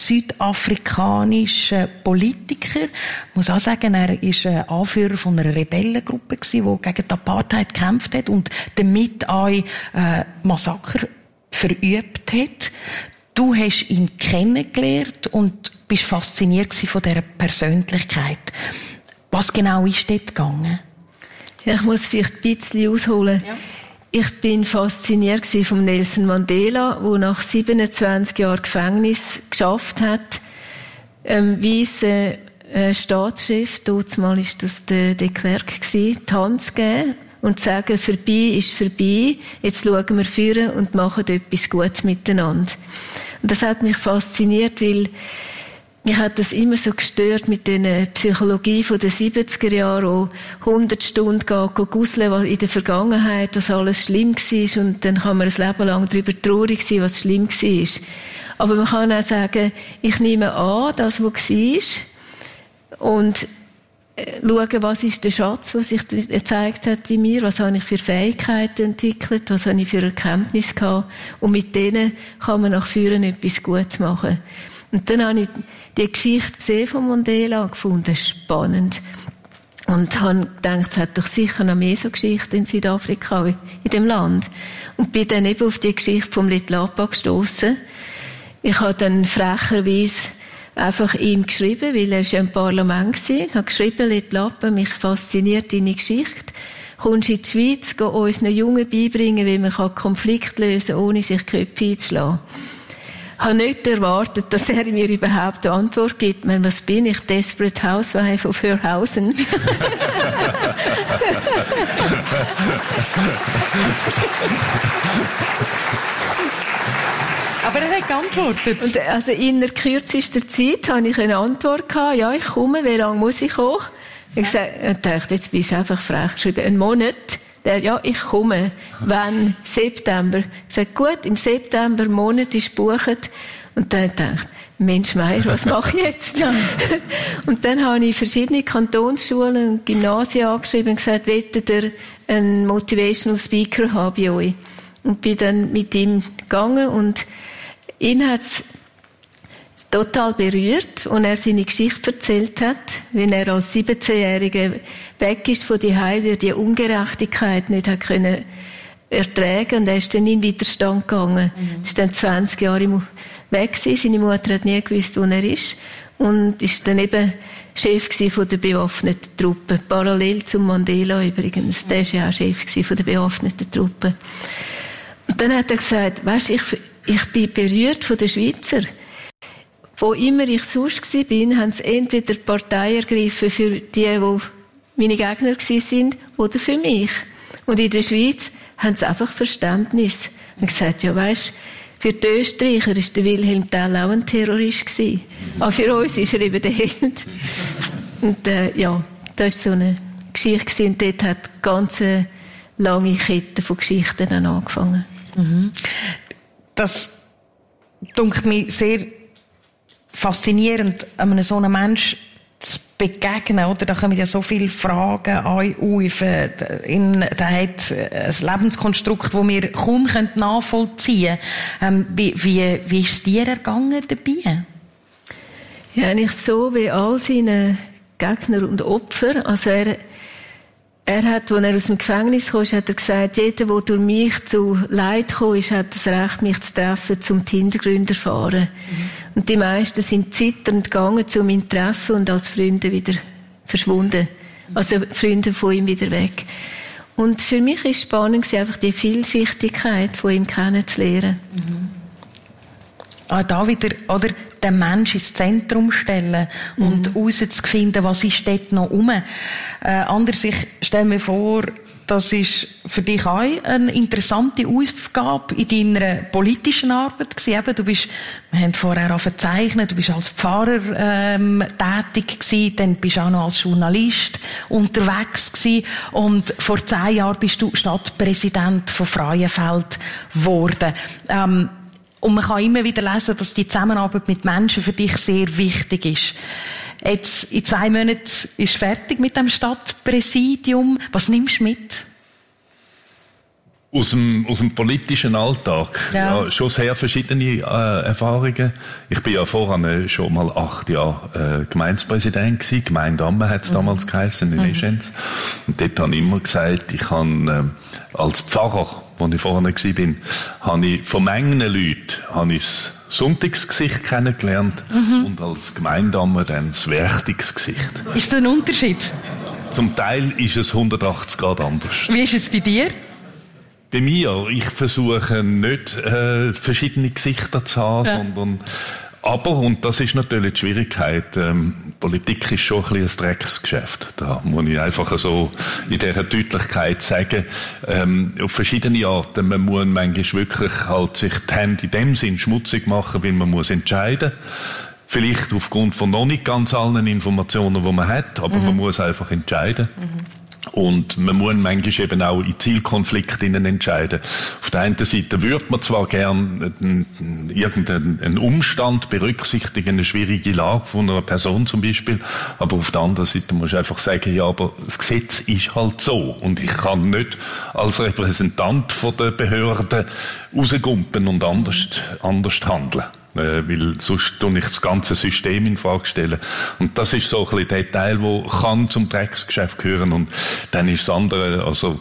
südafrikanischer Politiker. Ich muss auch sagen, er war Anführer von einer Rebellengruppe, die gegen die Apartheid gekämpft hat und damit auch äh, Massaker verübt hat. Du hast ihn kennengelernt und bist fasziniert von dieser Persönlichkeit. Was genau ist dort gegangen? Ja, ich muss vielleicht ein bisschen ausholen. Ja. Ich bin fasziniert von Nelson Mandela, der nach siebenundzwanzig Jahren Gefängnis geschafft hat, ähm, weissen äh, Staatschef, damals war das der de Klerk, die Hand zu geben und zu sagen, vorbei ist vorbei, jetzt schauen wir führen und machen etwas Gutes miteinander. Und das hat mich fasziniert, weil mich hat das immer so gestört mit der Psychologie von den siebziger Jahren, wo hundert Stunden gehen, gusseln, was in der Vergangenheit, was alles schlimm war, und dann kann man ein Leben lang darüber traurig sein, was schlimm war. Aber man kann auch sagen, ich nehme an, das, was war, und schauen, was ist der Schatz, was sich gezeigt hat in mir, was habe ich für Fähigkeiten entwickelt, was habe ich für Erkenntnisse gehabt, und mit denen kann man nach vorne etwas Gutes machen. Und dann habe ich die Geschichte gesehen von Mandela und gefunden, spannend. Und habe gedacht, es hat doch sicher noch mehr so Geschichten in Südafrika, in dem Land. Und bin dann eben auf die Geschichte vom Let Lappa gestossen. Ich habe dann frecherweise einfach ihm geschrieben, weil er ja im Parlament war. Ich habe geschrieben, Let Lappa, mich fasziniert deine Geschichte. Kommst in die Schweiz, geh unseren Jungen beibringen, wie man Konflikte lösen kann, ohne sich Köpfe einzuschlagen. Ich habe nicht erwartet, dass er mir überhaupt eine Antwort gibt. Ich meine, was bin ich? Desperate Housewife of Hörhausen. Aber er hat geantwortet. Und also in der kürzesten Zeit hatte ich eine Antwort gehabt. Ja, ich komme. Wie lange muss ich kommen? Ich ja. dachte, jetzt bist du einfach frech geschrieben. Ein Monat. Der, ja, ich komme. Wann? September. Ich sage, gut, im September, Monat ist gebucht. Und dann dachte ich, Mensch Meier, was mache ich jetzt? Und dann habe ich verschiedene Kantonsschulen und Gymnasien angeschrieben und gesagt, wollt ihr einen Motivational Speaker haben bei euch? Und bin dann mit ihm gegangen und ihn hat's total berührt, und er seine Geschichte erzählt hat, wenn er als siebzehnjähriger weg ist von die Heim, der die Ungerechtigkeit nicht hat können ertragen, und er ist dann in Widerstand gegangen. Mhm. Er ist dann zwanzig Jahre weg gewesen. Seine Mutter hat nie gewusst, wo er ist, und ist dann eben Chef von der bewaffneten Truppe. Parallel zum Mandela übrigens. Der war ja auch Chef von der bewaffneten Truppe. Und dann hat er gesagt, weisst, ich, ich bin berührt von den Schweizer. Wo immer ich sonst war, haben sie entweder Partei ergriffen für die, die meine Gegner waren, oder für mich. Und in der Schweiz haben sie einfach Verständnis. Und gesagt, ja weisst, für die Österreicher war der Wilhelm Tell auch ein Terrorist gewesen. Aber für uns ist er eben der Held. Und äh, ja, das war so eine Geschichte gewesen. Und dort hat eine ganz lange Kette von Geschichten dann angefangen. Mhm. Das dunkelt mich sehr faszinierend, einem so einem Menschen zu begegnen, oder? Da kommen ja so viele Fragen an auf. In, der hat ein Lebenskonstrukt, das wir kaum nachvollziehen können. Ähm, wie, wie, wie ist es dir ergangen dabei? Ja, nicht so wie all seine Gegner und Opfer. Also er, Er hat, als er aus dem Gefängnis kam, hat er gesagt, jeder, der durch mich zu Leid gekommen ist, hat das Recht, mich zu treffen, zum die Hintergründe erfahren. Mhm. Und die meisten sind zitternd gegangen, um ihn zu treffen und als Freunde wieder verschwunden. Also Freunde von ihm wieder weg. Und für mich ist spannend, einfach die Vielschichtigkeit von ihm kennenzulernen. Mhm. Ah, da wieder, oder, den Menschen ins Zentrum stellen und mhm. herauszufinden, was ist dort noch rum. Äh, anders, ich stelle mir vor, das ist für dich auch eine interessante Aufgabe in deiner politischen Arbeit gewesen. Eben, du bist, wir haben vorher auch verzeichnet, du bist als Pfarrer ähm, tätig gewesen, dann bist du auch noch als Journalist unterwegs gewesen und vor zehn Jahren bist du Stadtpräsident von Frauenfeld geworden. Ähm, Und man kann immer wieder lesen, dass die Zusammenarbeit mit Menschen für dich sehr wichtig ist. Jetzt, in zwei Monaten ist fertig mit dem Stadtpräsidium. Was nimmst du mit? Aus dem, aus dem politischen Alltag. Ja. Ja, schon sehr verschiedene äh, Erfahrungen. Ich bin ja vorher schon mal acht Jahre äh, Gemeindepräsident gewesen. Gemeinde Amme hat es mhm. damals geheißen, in mhm. Eschenz. Und dort habe ich immer gesagt, ich habe äh, als Pfarrer, wo ich vorher gewesen bin, habe ich von Mengen Leuten habe ich das Sonntagsgesicht kennengelernt mhm. und als Gemeindeamme dann das Werchtungsgesicht. Ist das ein Unterschied? Zum Teil ist es hundertachtzig Grad anders. Wie ist es bei dir? Bei mir, ich versuche nicht äh, verschiedene Gesichter zu haben, ja. sondern aber, und das ist natürlich die Schwierigkeit, ähm, Politik ist schon ein bisschen ein Drecksgeschäft. Da muss ich einfach so in dieser Deutlichkeit sagen, ähm, auf verschiedene Arten. Man muss manchmal wirklich halt sich die Hände in dem Sinn schmutzig machen, weil man muss entscheiden. Vielleicht aufgrund von noch nicht ganz allen Informationen, die man hat, aber mhm. man muss einfach entscheiden. Mhm. Und man muss manchmal eben auch in Zielkonflikten entscheiden. Auf der einen Seite würde man zwar gern irgendeinen Umstand berücksichtigen, eine schwierige Lage von einer Person zum Beispiel, aber auf der anderen Seite muss ich einfach sagen, ja, aber das Gesetz ist halt so. Und ich kann nicht als Repräsentant von der Behörden rausgumpen und anders, anders handeln. Äh, weil sonst tue ich das ganze System in Frage stellen. Und das ist so ein bisschen der Teil, der kann zum Drecksgeschäft gehören. Und dann ist das andere, also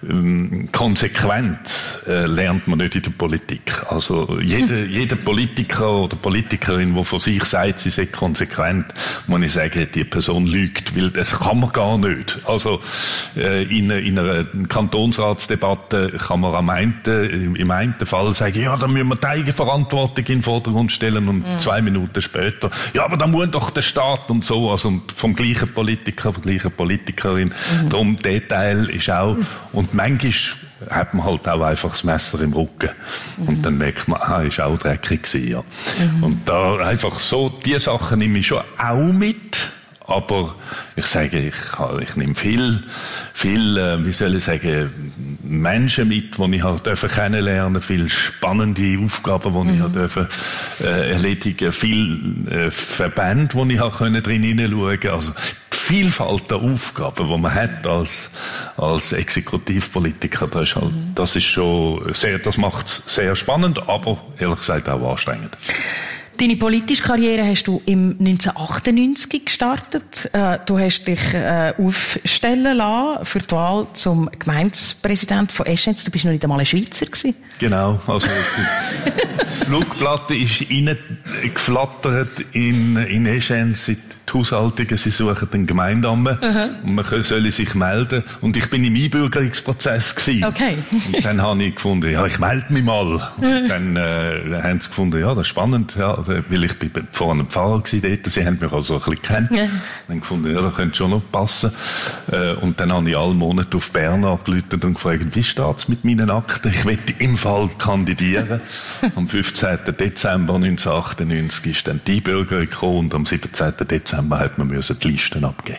ähm, konsequent äh, lernt man nicht in der Politik. Also jeder, jeder Politiker oder Politikerin, der von sich sagt, sie sei konsequent, muss ich sagen, die Person lügt, weil das kann man gar nicht. Also äh, in, in einer Kantonsratsdebatte kann man am einen, im einen Fall sagen, ja, da müssen wir die Eigenverantwortung in den Vordergrund stellen und mhm. zwei Minuten später, ja, aber da muss doch der Staat und so, also vom gleichen Politiker, von der gleichen Politikerin. Mhm. Darum, der Teil ist auch, und manchmal hat man halt auch einfach das Messer im Rücken. Mhm. Und dann merkt man, ah, ist auch dreckig gewesen, ja. Mhm. Und da einfach so, die Sachen nehme ich schon auch mit. Aber ich sage, ich, ich nehme viel, viel, äh, wie soll ich sagen, Menschen mit, die ich halt kennenlernen, viel spannende Aufgaben, die mhm. ich halt äh, erledigen, viel äh, Verbände, wo ich halt drin hineinschauen konnte. Also die Vielfalt der Aufgaben, die man hat als als Exekutivpolitiker, das ist halt, mhm. das ist schon sehr, das macht es sehr spannend, aber ehrlich gesagt auch anstrengend. Deine politische Karriere hast du im neunzehnhundertachtundneunzig gestartet. Du hast dich aufstellen lassen für die Wahl zum Gemeindepräsident von Eschenz. Du bist noch nicht einmal ein Schweizer gewesen. Genau, also die Flugplatte ist reingeflattert in, in Eschenz. Die Haushaltungen, sie suchen den Gemeindeamme uh-huh. und man soll sich melden. Und ich bin im Einbürgerungsprozess gewesen. Okay. Und dann habe ich gefunden, ja, ich melde mich mal. Und dann äh, haben sie gefunden, ja, das ist spannend, ja, weil ich bin vorher ein Pfarrer gewesen dort, sie haben mich also ein bisschen gekannt. Ja. Dann gefunden, ja, das könnte schon noch passen. Äh, und dann habe ich alle Monate auf Bern angerufen und gefragt, wie steht's mit meinen Akten? Ich möchte im Fall kandidieren. Am fünfzehnten Dezember neunzehnhundertachtundneunzig ist dann die Einbürgerung gekommen und am siebzehnten Dezember hat man müssen die Listen abgeben.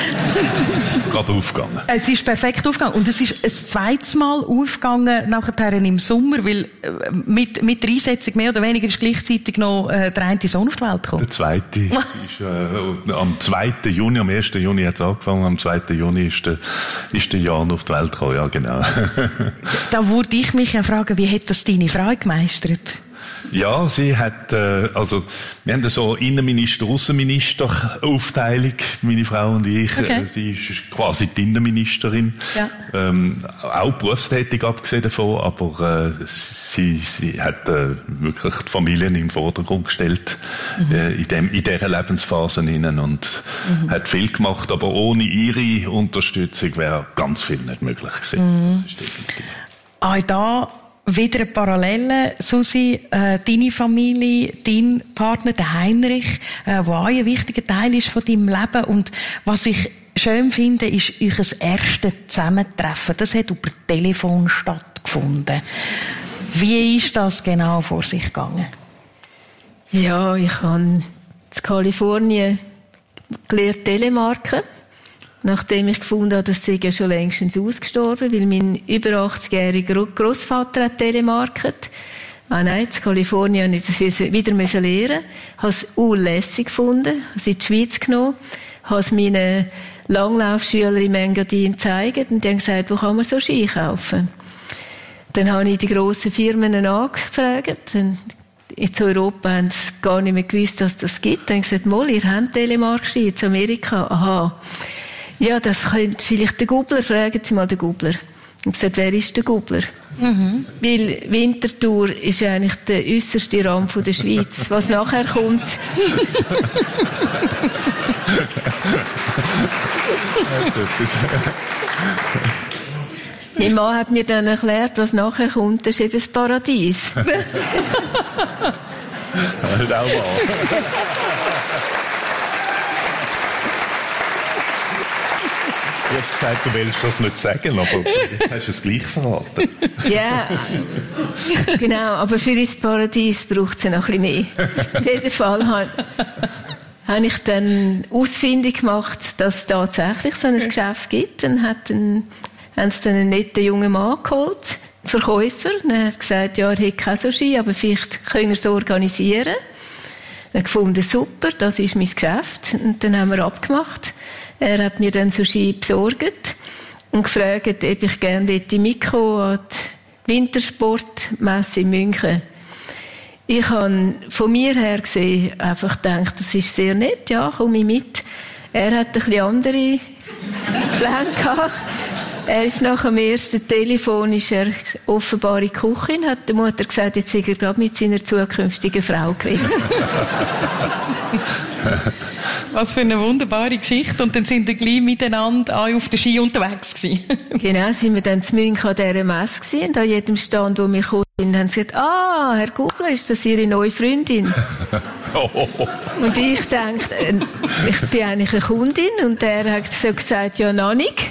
Gerade aufgegangen. Es ist perfekt aufgegangen. Und es ist ein zweites Mal aufgegangen, nachher im Sommer, weil mit, mit der Einsetzung mehr oder weniger ist gleichzeitig noch äh, der eine Sohn auf die Welt gekommen. Der zweite ist äh, am zweiten Juni, am ersten Juni hat es angefangen, am zweiten Juni ist der, ist der Jan auf die Welt gekommen, ja genau. Da würde ich mich ja fragen, wie hat das deine Frau gemeistert? Ja, sie hat, äh, also, wir haben so Innenminister, Außenminister-Aufteilung, meine Frau und ich. Okay. Äh, sie ist quasi die Innenministerin. Ja. Ähm, auch berufstätig abgesehen davon, aber äh, sie, sie hat äh, wirklich die Familien in den Vordergrund gestellt, mhm. äh, in, dem, in dieser Lebensphase hinein und mhm. hat viel gemacht, aber ohne ihre Unterstützung wäre ganz viel nicht möglich gewesen. Mhm. Auch da wieder eine Parallele, Susi, äh, deine Familie, dein Partner, der Heinrich, äh, der auch ein wichtiger Teil ist von deinem Leben. Und was ich schön finde, ist euch das erste Zusammentreffen. Das hat über Telefon stattgefunden. Wie ist das genau vor sich gegangen? Ja, ich habe in Kalifornien gelernt Telemarken. Nachdem ich gefunden habe, das sei ja schon längstens ausgestorben, weil mein über achtzigjähriger Grossvater hat telemarket. Ah nein, in Kalifornien musste ich das wieder lernen. Ich habe es unlässig gefunden, habe es in die Schweiz genommen, habe es meinen Langlaufschülern im Engadin gezeigt und die haben gesagt, wo kann man so Ski kaufen? Dann habe ich die grossen Firmen angefragt. In Europa haben sie gar nicht mehr gewusst, dass das gibt. Dann haben sie gesagt, mal, ihr habt Telemark-Ski in Amerika. Aha. Ja, das könnte vielleicht der Gubler, fragen Sie mal den Gubler. Und gesagt, wer ist der Gubler? Mhm. Weil Winterthur ist eigentlich der äusserste Rand von der Schweiz. Was nachher kommt. Mein Mann hat mir dann erklärt, was nachher kommt, das ist eben das Paradies. Das ist auch wahr. Du hast gesagt, du willst das nicht sagen, aber jetzt hast du es gleich verraten. Ja, genau. Aber für das Paradies braucht es ja noch ein bisschen mehr. Auf jeden Fall habe, habe ich dann ausfindig gemacht, dass es tatsächlich so ein Geschäft gibt. Dann hat ein, haben sie dann einen netten jungen Mann geholt, einen Verkäufer. Dann hat er gesagt, ja, er hätte keine so Ski, aber vielleicht können wir es organisieren. Ich habe gefunden, super, das ist mein Geschäft. Und dann haben wir abgemacht. Er hat mir dann so Ski besorgt und gefragt, ob ich gerne dort mitkommen an die Wintersportmesse in München. Ich habe von mir her gesehen einfach gedacht, das ist sehr nett, ja, komme ich mit. Er hat ein bisschen andere Pläne gehabt. Er ist nach dem ersten Telefon, ist er offenbar in die Küche, hat die Mutter gesagt, jetzt sei er gerade mit seiner zukünftigen Frau geredet. Was für eine wunderbare Geschichte. Und dann sind wir gleich miteinander auch auf der Ski unterwegs gewesen. Genau, sind wir dann zu München an dieser Messe gewesen. Und an jedem Stand, wo wir gekommen sind, haben sie gesagt, ah, Herr Gubler, ist das Ihre neue Freundin? Und ich dachte, äh, ich bin eigentlich eine Kundin. Und er hat so gesagt, ja, noch nicht.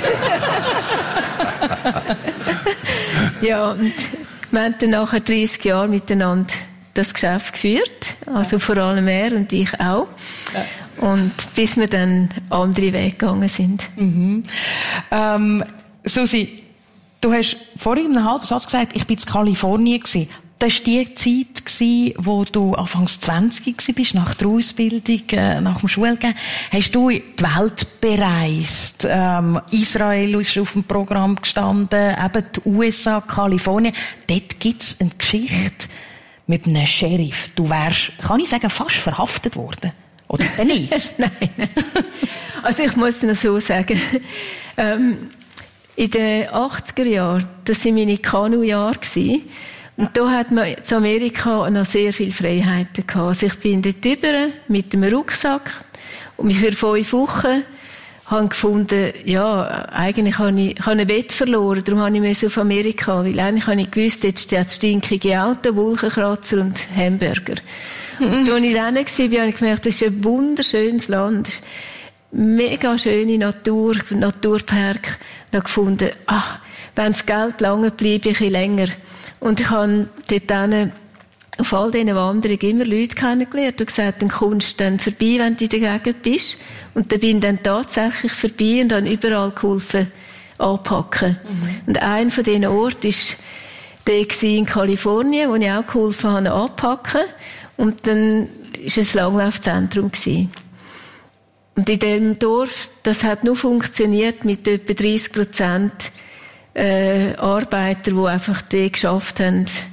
Ja, und wir haben dann nachher dreißig Jahre miteinander das Geschäft geführt. Also vor allem er und ich auch. Und bis wir dann andere Wege gegangen sind. Mhm. Ähm, Susi, du hast vorhin in einem halben Satz gesagt, ich bin in Kalifornien gewesen. Das war die Zeit, wo du anfangs zwanzig warst, nach der Ausbildung, äh, nach dem Schulgehen. Hast du die Welt bereist? Ähm, Israel ist auf dem Programm gestanden, eben die U S A, Kalifornien. Dort gibt's eine Geschichte mit einem Sheriff. Du wärst, kann ich sagen, fast verhaftet worden. Oder nicht? Nein. Also ich muss noch so sagen, ähm, in den achtziger Jahren, das waren meine Kanu-Jahre gewesen, und da hat man in Amerika noch sehr viele Freiheiten gehabt. Also ich bin dort rüber mit dem Rucksack und für fünf Wochen habe gefunden, ja, eigentlich habe ich, ich habe einen Wett verloren, darum habe ich auf Amerika, weil eigentlich habe ich gewusst, jetzt steht stinkige Auto, Wolkenkratzer und Hamburger. Und als ich dann war, habe ich gemerkt, das ist ein wunderschönes Land, mega schöne Natur, Naturpark. Ich habe gefunden, ach, wenn das Geld lange bleibe, ein bisschen länger. Und ich habe dort dann auf all diesen Wanderungen immer Leute kennengelernt und gesagt, dann kommst du dann vorbei, wenn du in der Gegend bist. Und dann bin ich dann tatsächlich vorbei und habe überall geholfen, anpacken. Mhm. Und einer von diesen Orten war der in Kalifornien, wo ich auch geholfen habe, anpacken. Und dann war es ein Langlaufzentrum. Und in diesem Dorf, das hat nur funktioniert mit etwa dreissig Prozent äh, Arbeiter, die einfach die geschafft haben,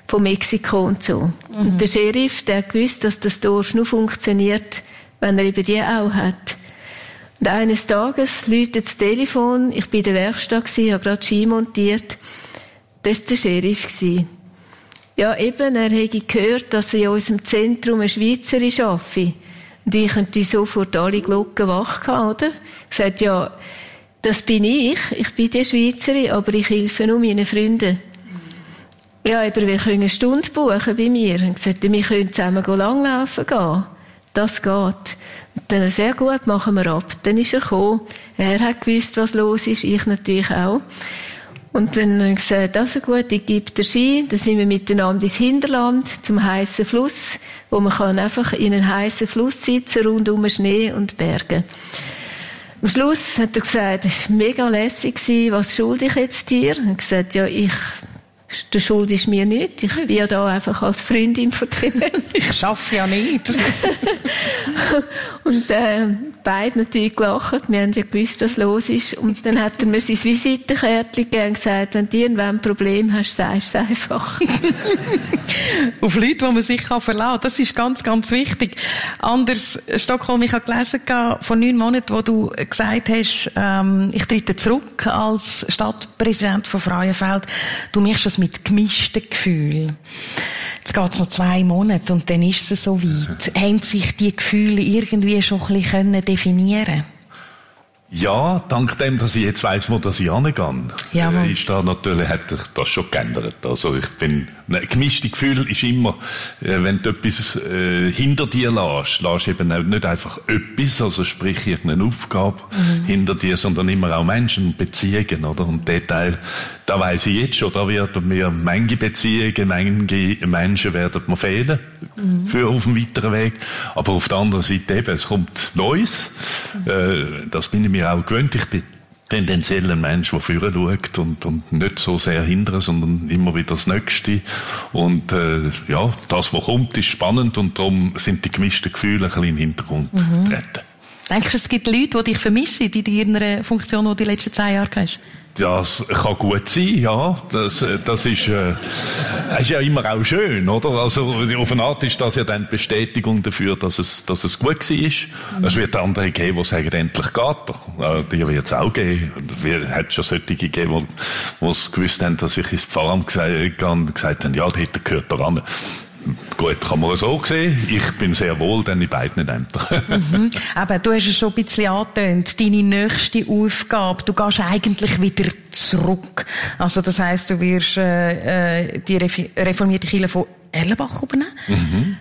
von Mexiko und so. Mhm. Und der Sheriff, der gewusst, dass das Dorf nur funktioniert, wenn er eben die auch hat. Und eines Tages läutet das Telefon, ich war in der Werkstatt, habe gerade Ski montiert. Das war der Sheriff. Ja, eben, er hätte gehört, dass er in unserem Zentrum eine Schweizerin arbeite. Und ich könnte sofort alle Glocken wach haben, oder? Ich sagte, ja, das bin ich, ich bin die Schweizerin, aber ich helfe nur meinen Freunden. Ja, aber wir können eine Stunde buchen bei mir. Und gesagt, wir können zusammen langlaufen gehen. Das geht. Und dann sehr gut, machen wir ab. Dann ist er gekommen. Er hat gewusst, was los ist, ich natürlich auch. Und dann haben wir gesagt, also gut, ich gebe den Ski. Dann sind wir miteinander ins Hinterland, zum heissen Fluss, wo man kann einfach in einen heissen Fluss sitzen, rundum Schnee und Berge. Am Schluss hat er gesagt, es war mega lässig, was schulde ich jetzt dir? Und gesagt, ja, ich, der Schuld ist mir nicht. Ich bin ja da einfach als Freundin von dir. Ich schaffe ja nicht. Und, äh, beide natürlich gelacht. Wir haben ja gewusst, was los ist. Und dann hat er mir sein Visitenkärtchen gegeben und gesagt, wenn du irgendwann ein Problem hast, sagst du es einfach. Auf Leute, die man sich verlassen kann. Das ist ganz, ganz wichtig. Anders, Stockholm, ich habe gelesen, vor neun Monaten, wo du gesagt hast, ähm, ich trete zurück als Stadtpräsident von Frauenfeld. Du machst das mit gemischten Gefühlen. Jetzt geht's noch zwei Monate und dann ist es so weit. Haben sich die Gefühle irgendwie schon ein bisschen definieren? Ja, dank dem, dass ich jetzt weiss, wo das ich hingehe, ja, ist da natürlich, hat sich das schon geändert. Also ich bin, ein gemischtes Gefühl ist immer, wenn du etwas äh, hinter dir lässt, lässt eben nicht einfach etwas, also sprich irgendeine Aufgabe mhm. hinter dir, sondern immer auch Menschen und Beziehungen, oder? Und der Teil, da weiss ich jetzt schon, da werden mir manche Beziehungen, manche Menschen werden mir fehlen, mhm. für auf dem weiteren Weg. Aber auf der anderen Seite eben, es kommt Neues, mhm. äh, das bin ich mir auch gewöhnt. Ich bin tendenziell ein Mensch, der vorne schaut und, und nicht so sehr hinterher, sondern immer wieder das Nächste. Und äh, ja, das, was kommt, ist spannend und darum sind die gemischten Gefühle ein bisschen in den Hintergrund mhm. getreten. Denkst du, es gibt Leute, die dich vermissen in deiner Funktion, die du die letzten zehn Jahre hast? Das kann gut sein, ja. Das, das ist, äh, ist ja immer auch schön, oder? Also, auf eine Art ist das ja dann die Bestätigung dafür, dass es, dass es gut war. Mhm. Es wird andere geben, die sagen, endlich geht doch. Die wird es auch geben. Es hat schon solche gegeben, die es gewusst haben, dass ich ins Pfarramt gesagt habe und gesagt haben, ja, der gehört daran. Gut, kann man so sehen. Ich bin sehr wohl dann in beiden Ämtern. mhm. Aber du hast es schon ein bisschen angetönt. Deine nächste Aufgabe, du gehst eigentlich wieder zurück. Also das heisst, du wirst äh, die reformierte Kirche von Erlenbach übernehmen. Mhm.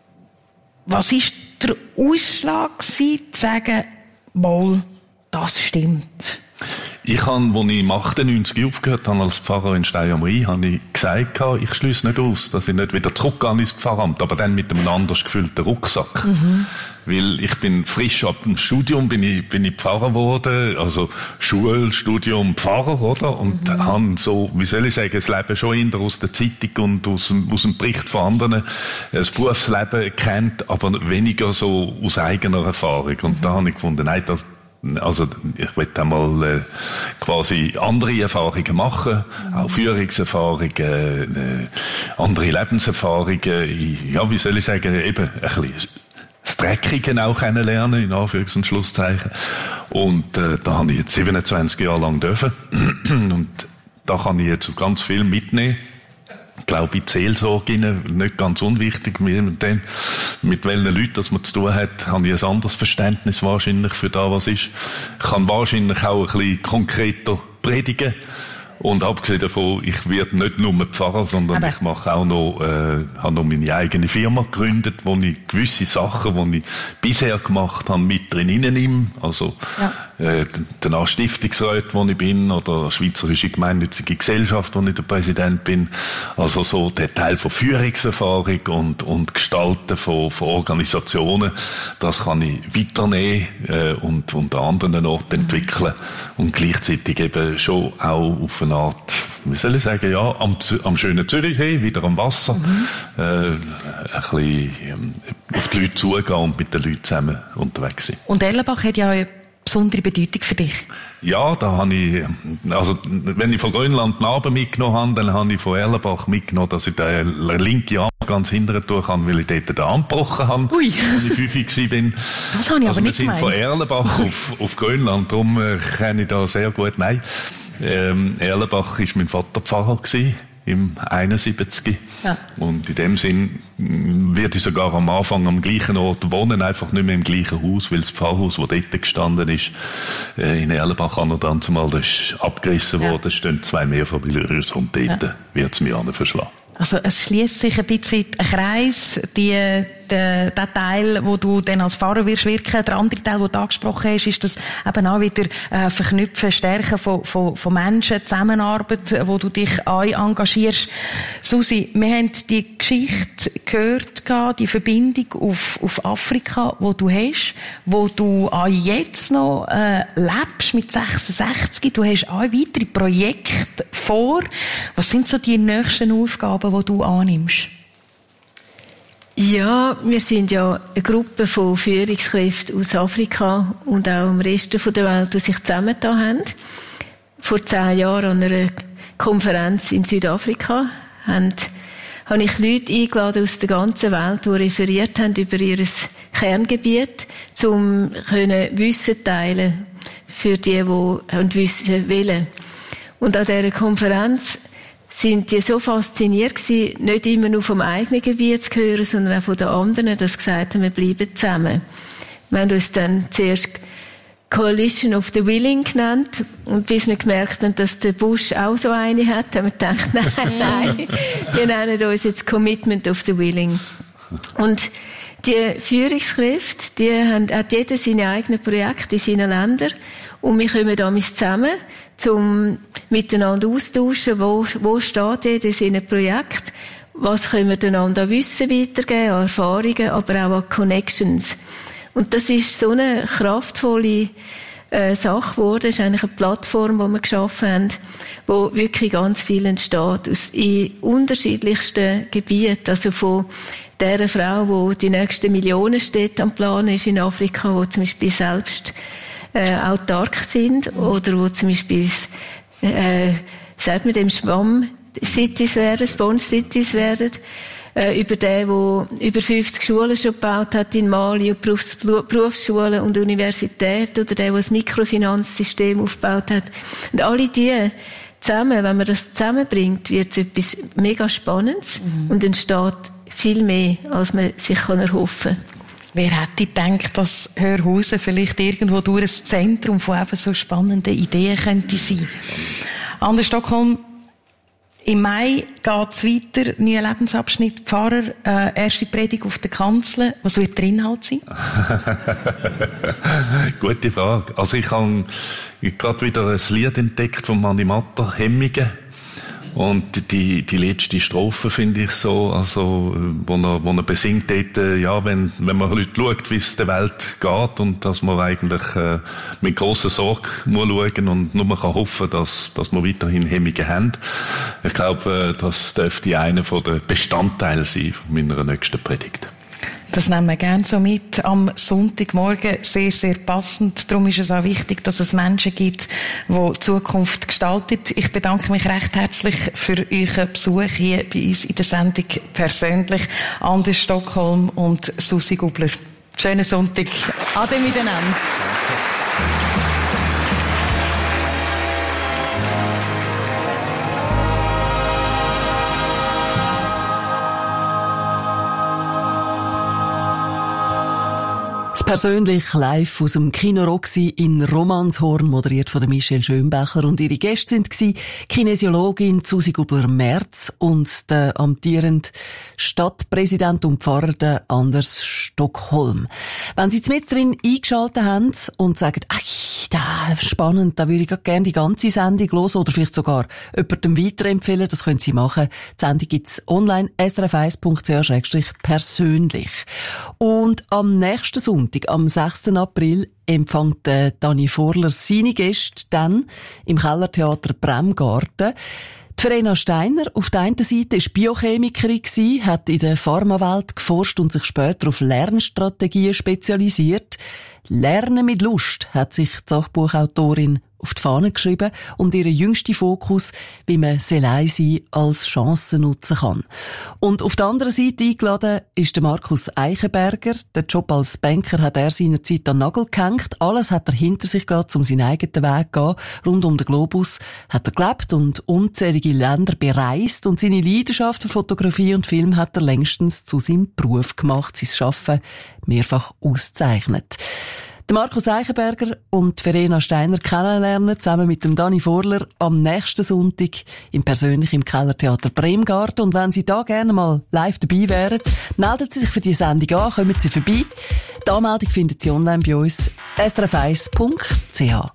Was war der Ausschlag gewesen, zu sagen, mal, das stimmt? Ich habe, als ich im achtundneunzig aufgehört habe als Pfarrer in Stein am Rhein, habe ich gesagt, ich schliesse nicht aus, dass ich nicht wieder zurückgehe ins Pfarramt, aber dann mit einem anders gefüllten Rucksack. Mhm. Weil ich bin frisch ab dem Studium, bin ich, bin ich Pfarrer geworden, also Schule, Studium, Pfarrer, oder? Und mhm. habe so, wie soll ich sagen, das Leben schon eher aus der Zeitung und aus dem, aus dem Bericht von anderen, das Berufsleben kennt, aber weniger so aus eigener Erfahrung. Und mhm. da habe ich gefunden, nein, das Also ich will einmal äh, quasi andere Erfahrungen machen, mhm. auch Führungserfahrungen, äh, andere Lebenserfahrungen, ja, wie soll ich sagen, eben ein bisschen das Dreckige auch kennenlernen, in Anführungs- und Schlusszeichen. Und äh, da habe ich jetzt siebenundzwanzig Jahre lang dürfen und da kann ich jetzt ganz viel mitnehmen. Ich glaube, in die Seelsorge nicht ganz unwichtig, mit, dem, mit welchen Leuten das man zu tun hat, habe ich ein anderes Verständnis wahrscheinlich für das, was ist. Ich kann wahrscheinlich auch ein bisschen konkreter predigen. Und abgesehen davon, ich werde nicht nur Pfarrer, sondern Aber ich mache auch noch, äh, habe noch meine eigene Firma gegründet, wo ich gewisse Sachen, die ich bisher gemacht habe, mit drin nehme. Also, ja. äh, der Stiftungsrat, wo ich bin, oder Schweizerische Gemeinnützige Gesellschaft, wo ich der Präsident bin. Also so der Teil von Führungserfahrung und, und Gestalten von, von Organisationen, das kann ich weiternehmen, äh, und, und an anderen Orten entwickeln. Und gleichzeitig eben schon auch auf eine Art, wie soll ich sagen, ja, am, am schönen Zürichsee, wieder am Wasser, mhm. äh, ein bisschen ähm, auf die Leute zugehen und mit den Leuten zusammen unterwegs sein. Und Erlenbach hat ja besondere Bedeutung für dich? Ja, da habe ich, also, wenn ich von Grönland Narben mitgenommen habe, dann habe ich von Erlenbach mitgenommen, dass ich den linken Arm ganz hinten durch kann, weil ich dort den Arm gebrochen habe, Ui. als ich fünf war. Bin. Das habe ich also aber nicht gemeint. Wir sind von Erlenbach auf, auf Grönland, darum äh, kenne ich da sehr gut. Nein, ähm, Erlenbach war mein Vater Pfarrer gewesen. Im einundsiebzig. Ja. Und in dem Sinn werde ich sogar am Anfang am gleichen Ort wohnen, einfach nicht mehr im gleichen Haus, weil das Pfarrhaus, das dort gestanden ist, in Erlenbach an und dann zumal, das ist abgerissen worden, ja. Es stehen zwei Mehrfamilienhäuser und dort ja. wird es mich an verschlagen. Also es schließt sich ein bisschen ein Kreis, die, der, der Teil, wo du dann als Pfarrer wirst wirken. Der andere Teil, den du angesprochen hast, ist das eben auch wieder äh, Verknüpfen, Stärken von, von, von Menschen, Zusammenarbeit, wo du dich auch engagierst. Susi, wir haben die Geschichte gehört, die Verbindung auf, auf Afrika, wo du hast, wo du auch jetzt noch äh, lebst mit sechsundsechzig. Du hast auch weitere Projekte vor. Was sind so die nächsten Aufgaben, die du annimmst? Ja, wir sind ja eine Gruppe von Führungskräften aus Afrika und auch im Rest der Welt, die sich zusammengetan haben. Vor zehn Jahren an einer Konferenz in Südafrika haben, habe ich Leute eingeladen aus der ganzen Welt, die referiert haben über ihr Kerngebiet, um Wissen teilen für die, die Wissen wollen. Und an dieser Konferenz sind die so fasziniert gewesen, nicht immer nur vom eigenen Gebiet zu hören, sondern auch von den anderen, dass sie gesagt haben, wir bleiben zusammen. Wir haben uns dann zuerst Coalition of the Willing genannt, und bis wir gemerkt haben, dass der Bush auch so eine hat, haben wir gedacht, nein, nein, wir nennen uns jetzt Commitment of the Willing. Und die Führungskräfte, die haben, hat jeder seine eigenen Projekte in seinen Ländern, und wir kommen damit zusammen, um miteinander austauschen, wo, wo steht jeder in seinem Projekt, was können wir einander Wissen weitergeben, an Erfahrungen, aber auch an Connections. Und das ist so eine kraftvolle äh, Sache geworden. Das ist eigentlich eine Plattform, die wir geschaffen haben, wo wirklich ganz viel entsteht, aus in unterschiedlichsten Gebieten, also von der Frau, die die nächsten Millionen Städte am Plan ist in Afrika, wo zum Beispiel selbst äh, autark sind, oder wo zum Beispiel äh, sagt man dem Schwamm Cities werden, Sponge Cities werden, äh, über den, wo über fünfzig Schulen schon gebaut hat in Mali, und Berufs Berufsschulen und Universitäten, oder der, der das Mikrofinanzsystem aufgebaut hat. Und alle die zusammen, wenn man das zusammenbringt, wird es etwas mega Spannendes, mhm. und entsteht viel mehr, als man sich erhoffen kann. Wer hätte gedacht, dass Hörhausen vielleicht irgendwo durch ein Zentrum von eben so spannenden Ideen könnte sein? Anders Stockholm, im Mai geht's weiter, neuer Lebensabschnitt, Pfarrer, äh, erste Predigt auf der Kanzel. Was wird der Inhalt sein? Gute Frage. Also ich habe gerade wieder ein Lied entdeckt von Mani Matter, Hemmige. Und die, die letzte Strophe finde ich so, also, wo er, wo er besingt dort, ja, wenn, wenn man heute schaut, wie es der Welt geht, und dass man eigentlich, äh, mit grosser Sorge muss schauen und nur man kann hoffen, dass, dass wir weiterhin Hemmungen haben. Ich glaube, das dürfte einer von den Bestandteilen sein von meiner nächsten Predigt. Das nehmen wir gerne so mit am Sonntagmorgen. Sehr, sehr passend. Darum ist es auch wichtig, dass es Menschen gibt, die die Zukunft gestalten. Ich bedanke mich recht herzlich für euren Besuch hier bei uns in der Sendung persönlich. Anders Stockholm und Susi Gubler. Schönen Sonntag. Ade miteinander. Persönlich live aus dem Kino Roxy in Romanshorn, moderiert von der Michelle Schönbecher, und ihre Gäste sind gsi Kinesiologin Susi Gubler-Merz und der amtierende Stadtpräsident und Pfarrer der Anders Stockholm. Wenn Sie mit drin eingeschaltet haben und sagen, ach, da spannend, da würde ich gerne die ganze Sendung hören oder vielleicht sogar jemandem weiterempfehlen, das können Sie machen. Die Sendung gibt's online, s r f eins punkt c h slash persönlich. Und am nächsten Sonntag, am sechsten April, empfängt äh, Dani Vorler seine Gäste dann im Kellertheater Bremgarten. Die Verena Steiner auf der einen Seite war Biochemikerin, hat in der Pharmawelt geforscht und sich später auf Lernstrategien spezialisiert. Lernen mit Lust hat sich die Sachbuchautorin auf die Fahne geschrieben und ihr jüngster Fokus, wie man allein sein als Chance nutzen kann. Und auf der anderen Seite eingeladen ist der Markus Eichenberger. Den Job als Banker hat er seinerzeit an den Nagel gehängt. Alles hat er hinter sich gelassen, um seinen eigenen Weg zu gehen. Rund um den Globus hat er gelebt und unzählige Länder bereist. Und seine Leidenschaft für Fotografie und Film hat er längstens zu seinem Beruf gemacht, sein Schaffen mehrfach ausgezeichnet. Der Markus Eichenberger und Verena Steiner kennenlernen, zusammen mit dem Dani Vorler, am nächsten Sonntag im persönlich im Kellertheater Bremgarten. Und wenn Sie da gerne mal live dabei wären, melden Sie sich für die Sendung an, kommen Sie vorbei. Die Anmeldung finden Sie online bei uns, s r f eins punkt c h.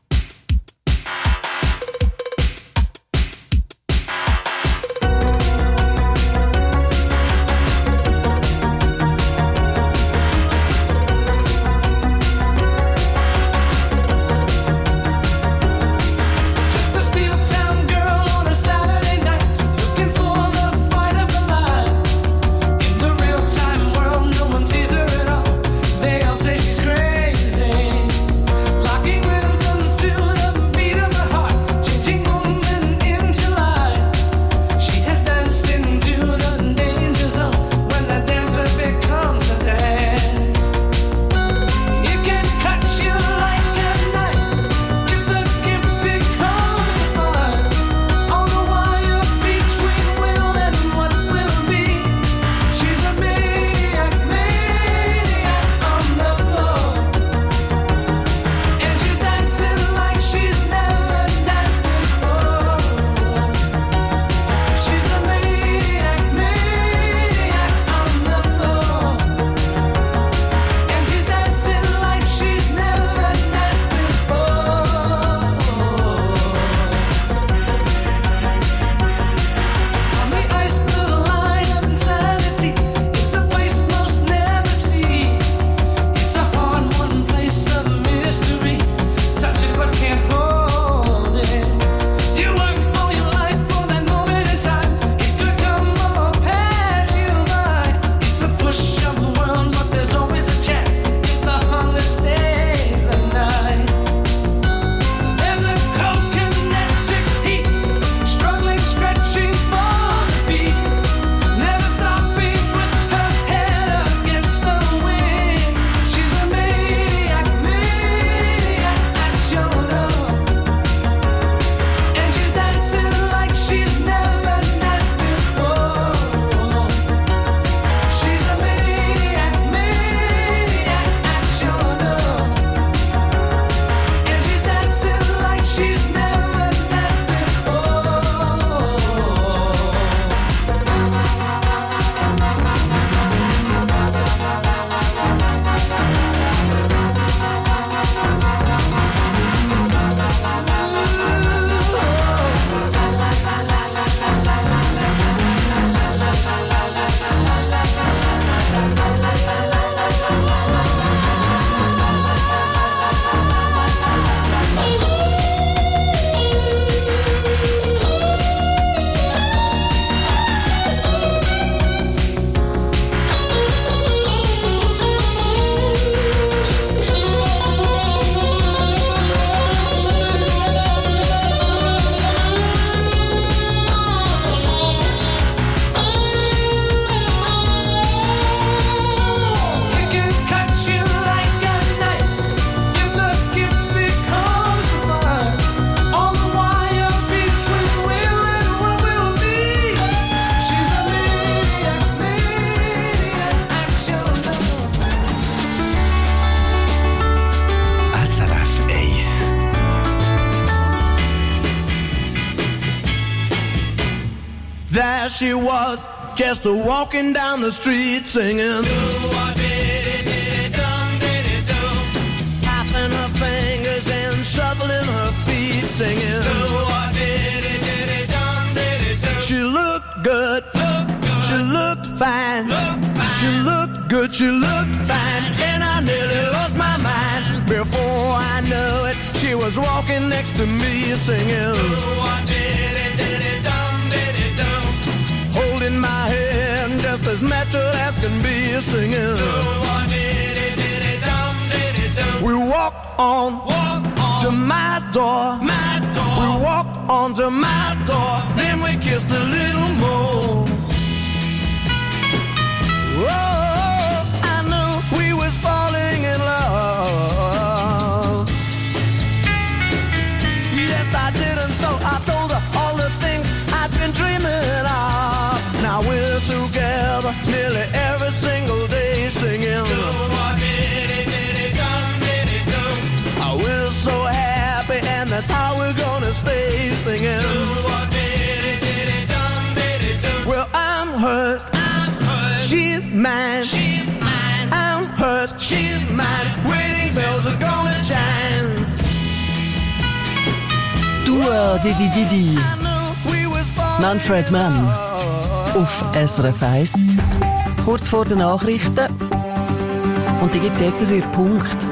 There she was, just a walking down the street singing. Tapping her fingers and shuffling her feet singing. She looked good, she looked fine, she looked good, she looked fine, and I nearly lost my mind. Before I knew it, she was walking next to me singing. Holding my hand just as natural as can be singing. We on, walk on to my door. My door. We walk on to my door. Then we kissed a little more. Oh, I knew we was falling in love. Yes, I did, and so I told her all the things I'd been dreaming of. Now we're together nearly every single day singing. Oh, we're so happy, and that's how we're gonna stay singing. Well, I'm hurt. She's mine, she's mine. I'm hers, she's mine. Wedding bells are gonna chime. Du, Didi Didi. Manfred Mann auf S R F eins. Kurz vor den Nachrichten. Und die gibt's jetzt wieder Punkt.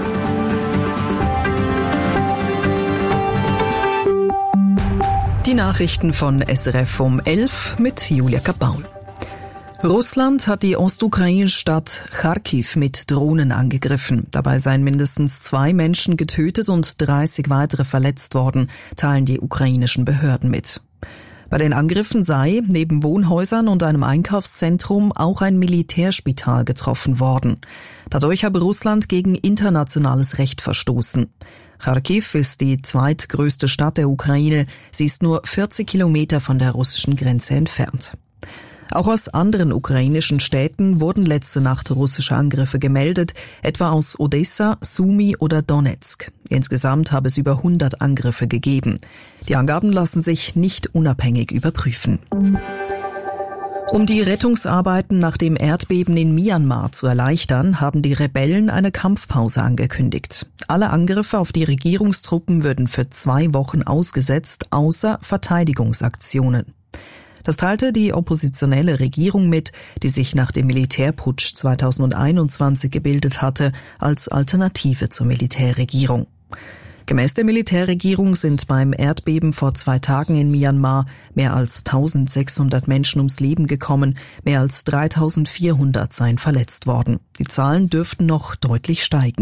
Die Nachrichten von S R F um elf mit Julia Kapaul. Russland hat die ostukrainische Stadt Charkiw mit Drohnen angegriffen. Dabei seien mindestens zwei Menschen getötet und dreißig weitere verletzt worden, teilen die ukrainischen Behörden mit. Bei den Angriffen sei neben Wohnhäusern und einem Einkaufszentrum auch ein Militärspital getroffen worden. Dadurch habe Russland gegen internationales Recht verstoßen. Charkiw ist die zweitgrößte Stadt der Ukraine. Sie ist nur vierzig Kilometer von der russischen Grenze entfernt. Auch aus anderen ukrainischen Städten wurden letzte Nacht russische Angriffe gemeldet, etwa aus Odessa, Sumy oder Donetsk. Insgesamt habe es über hundert Angriffe gegeben. Die Angaben lassen sich nicht unabhängig überprüfen. Um die Rettungsarbeiten nach dem Erdbeben in Myanmar zu erleichtern, haben die Rebellen eine Kampfpause angekündigt. Alle Angriffe auf die Regierungstruppen würden für zwei Wochen ausgesetzt, außer Verteidigungsaktionen. Das teilte die oppositionelle Regierung mit, die sich nach dem Militärputsch zweitausendeinundzwanzig gebildet hatte, als Alternative zur Militärregierung. Gemäß der Militärregierung sind beim Erdbeben vor zwei Tagen in Myanmar mehr als eintausendsechshundert Menschen ums Leben gekommen, mehr als dreitausendvierhundert seien verletzt worden. Die Zahlen dürften noch deutlich steigen.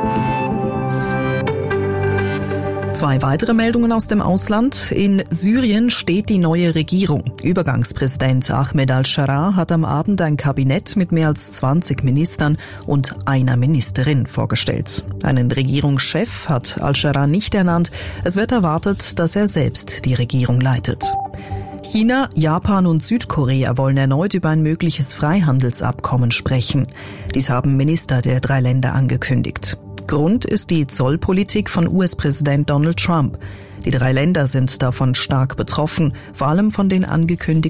Zwei weitere Meldungen aus dem Ausland. In Syrien steht die neue Regierung. Übergangspräsident Ahmed al-Sharaa hat am Abend ein Kabinett mit mehr als zwanzig Ministern und einer Ministerin vorgestellt. Einen Regierungschef hat al-Sharaa nicht ernannt. Es wird erwartet, dass er selbst die Regierung leitet. China, Japan und Südkorea wollen erneut über ein mögliches Freihandelsabkommen sprechen. Dies haben Minister der drei Länder angekündigt. Grund ist die Zollpolitik von U S-Präsident Donald Trump. Die drei Länder sind davon stark betroffen, vor allem von den angekündigten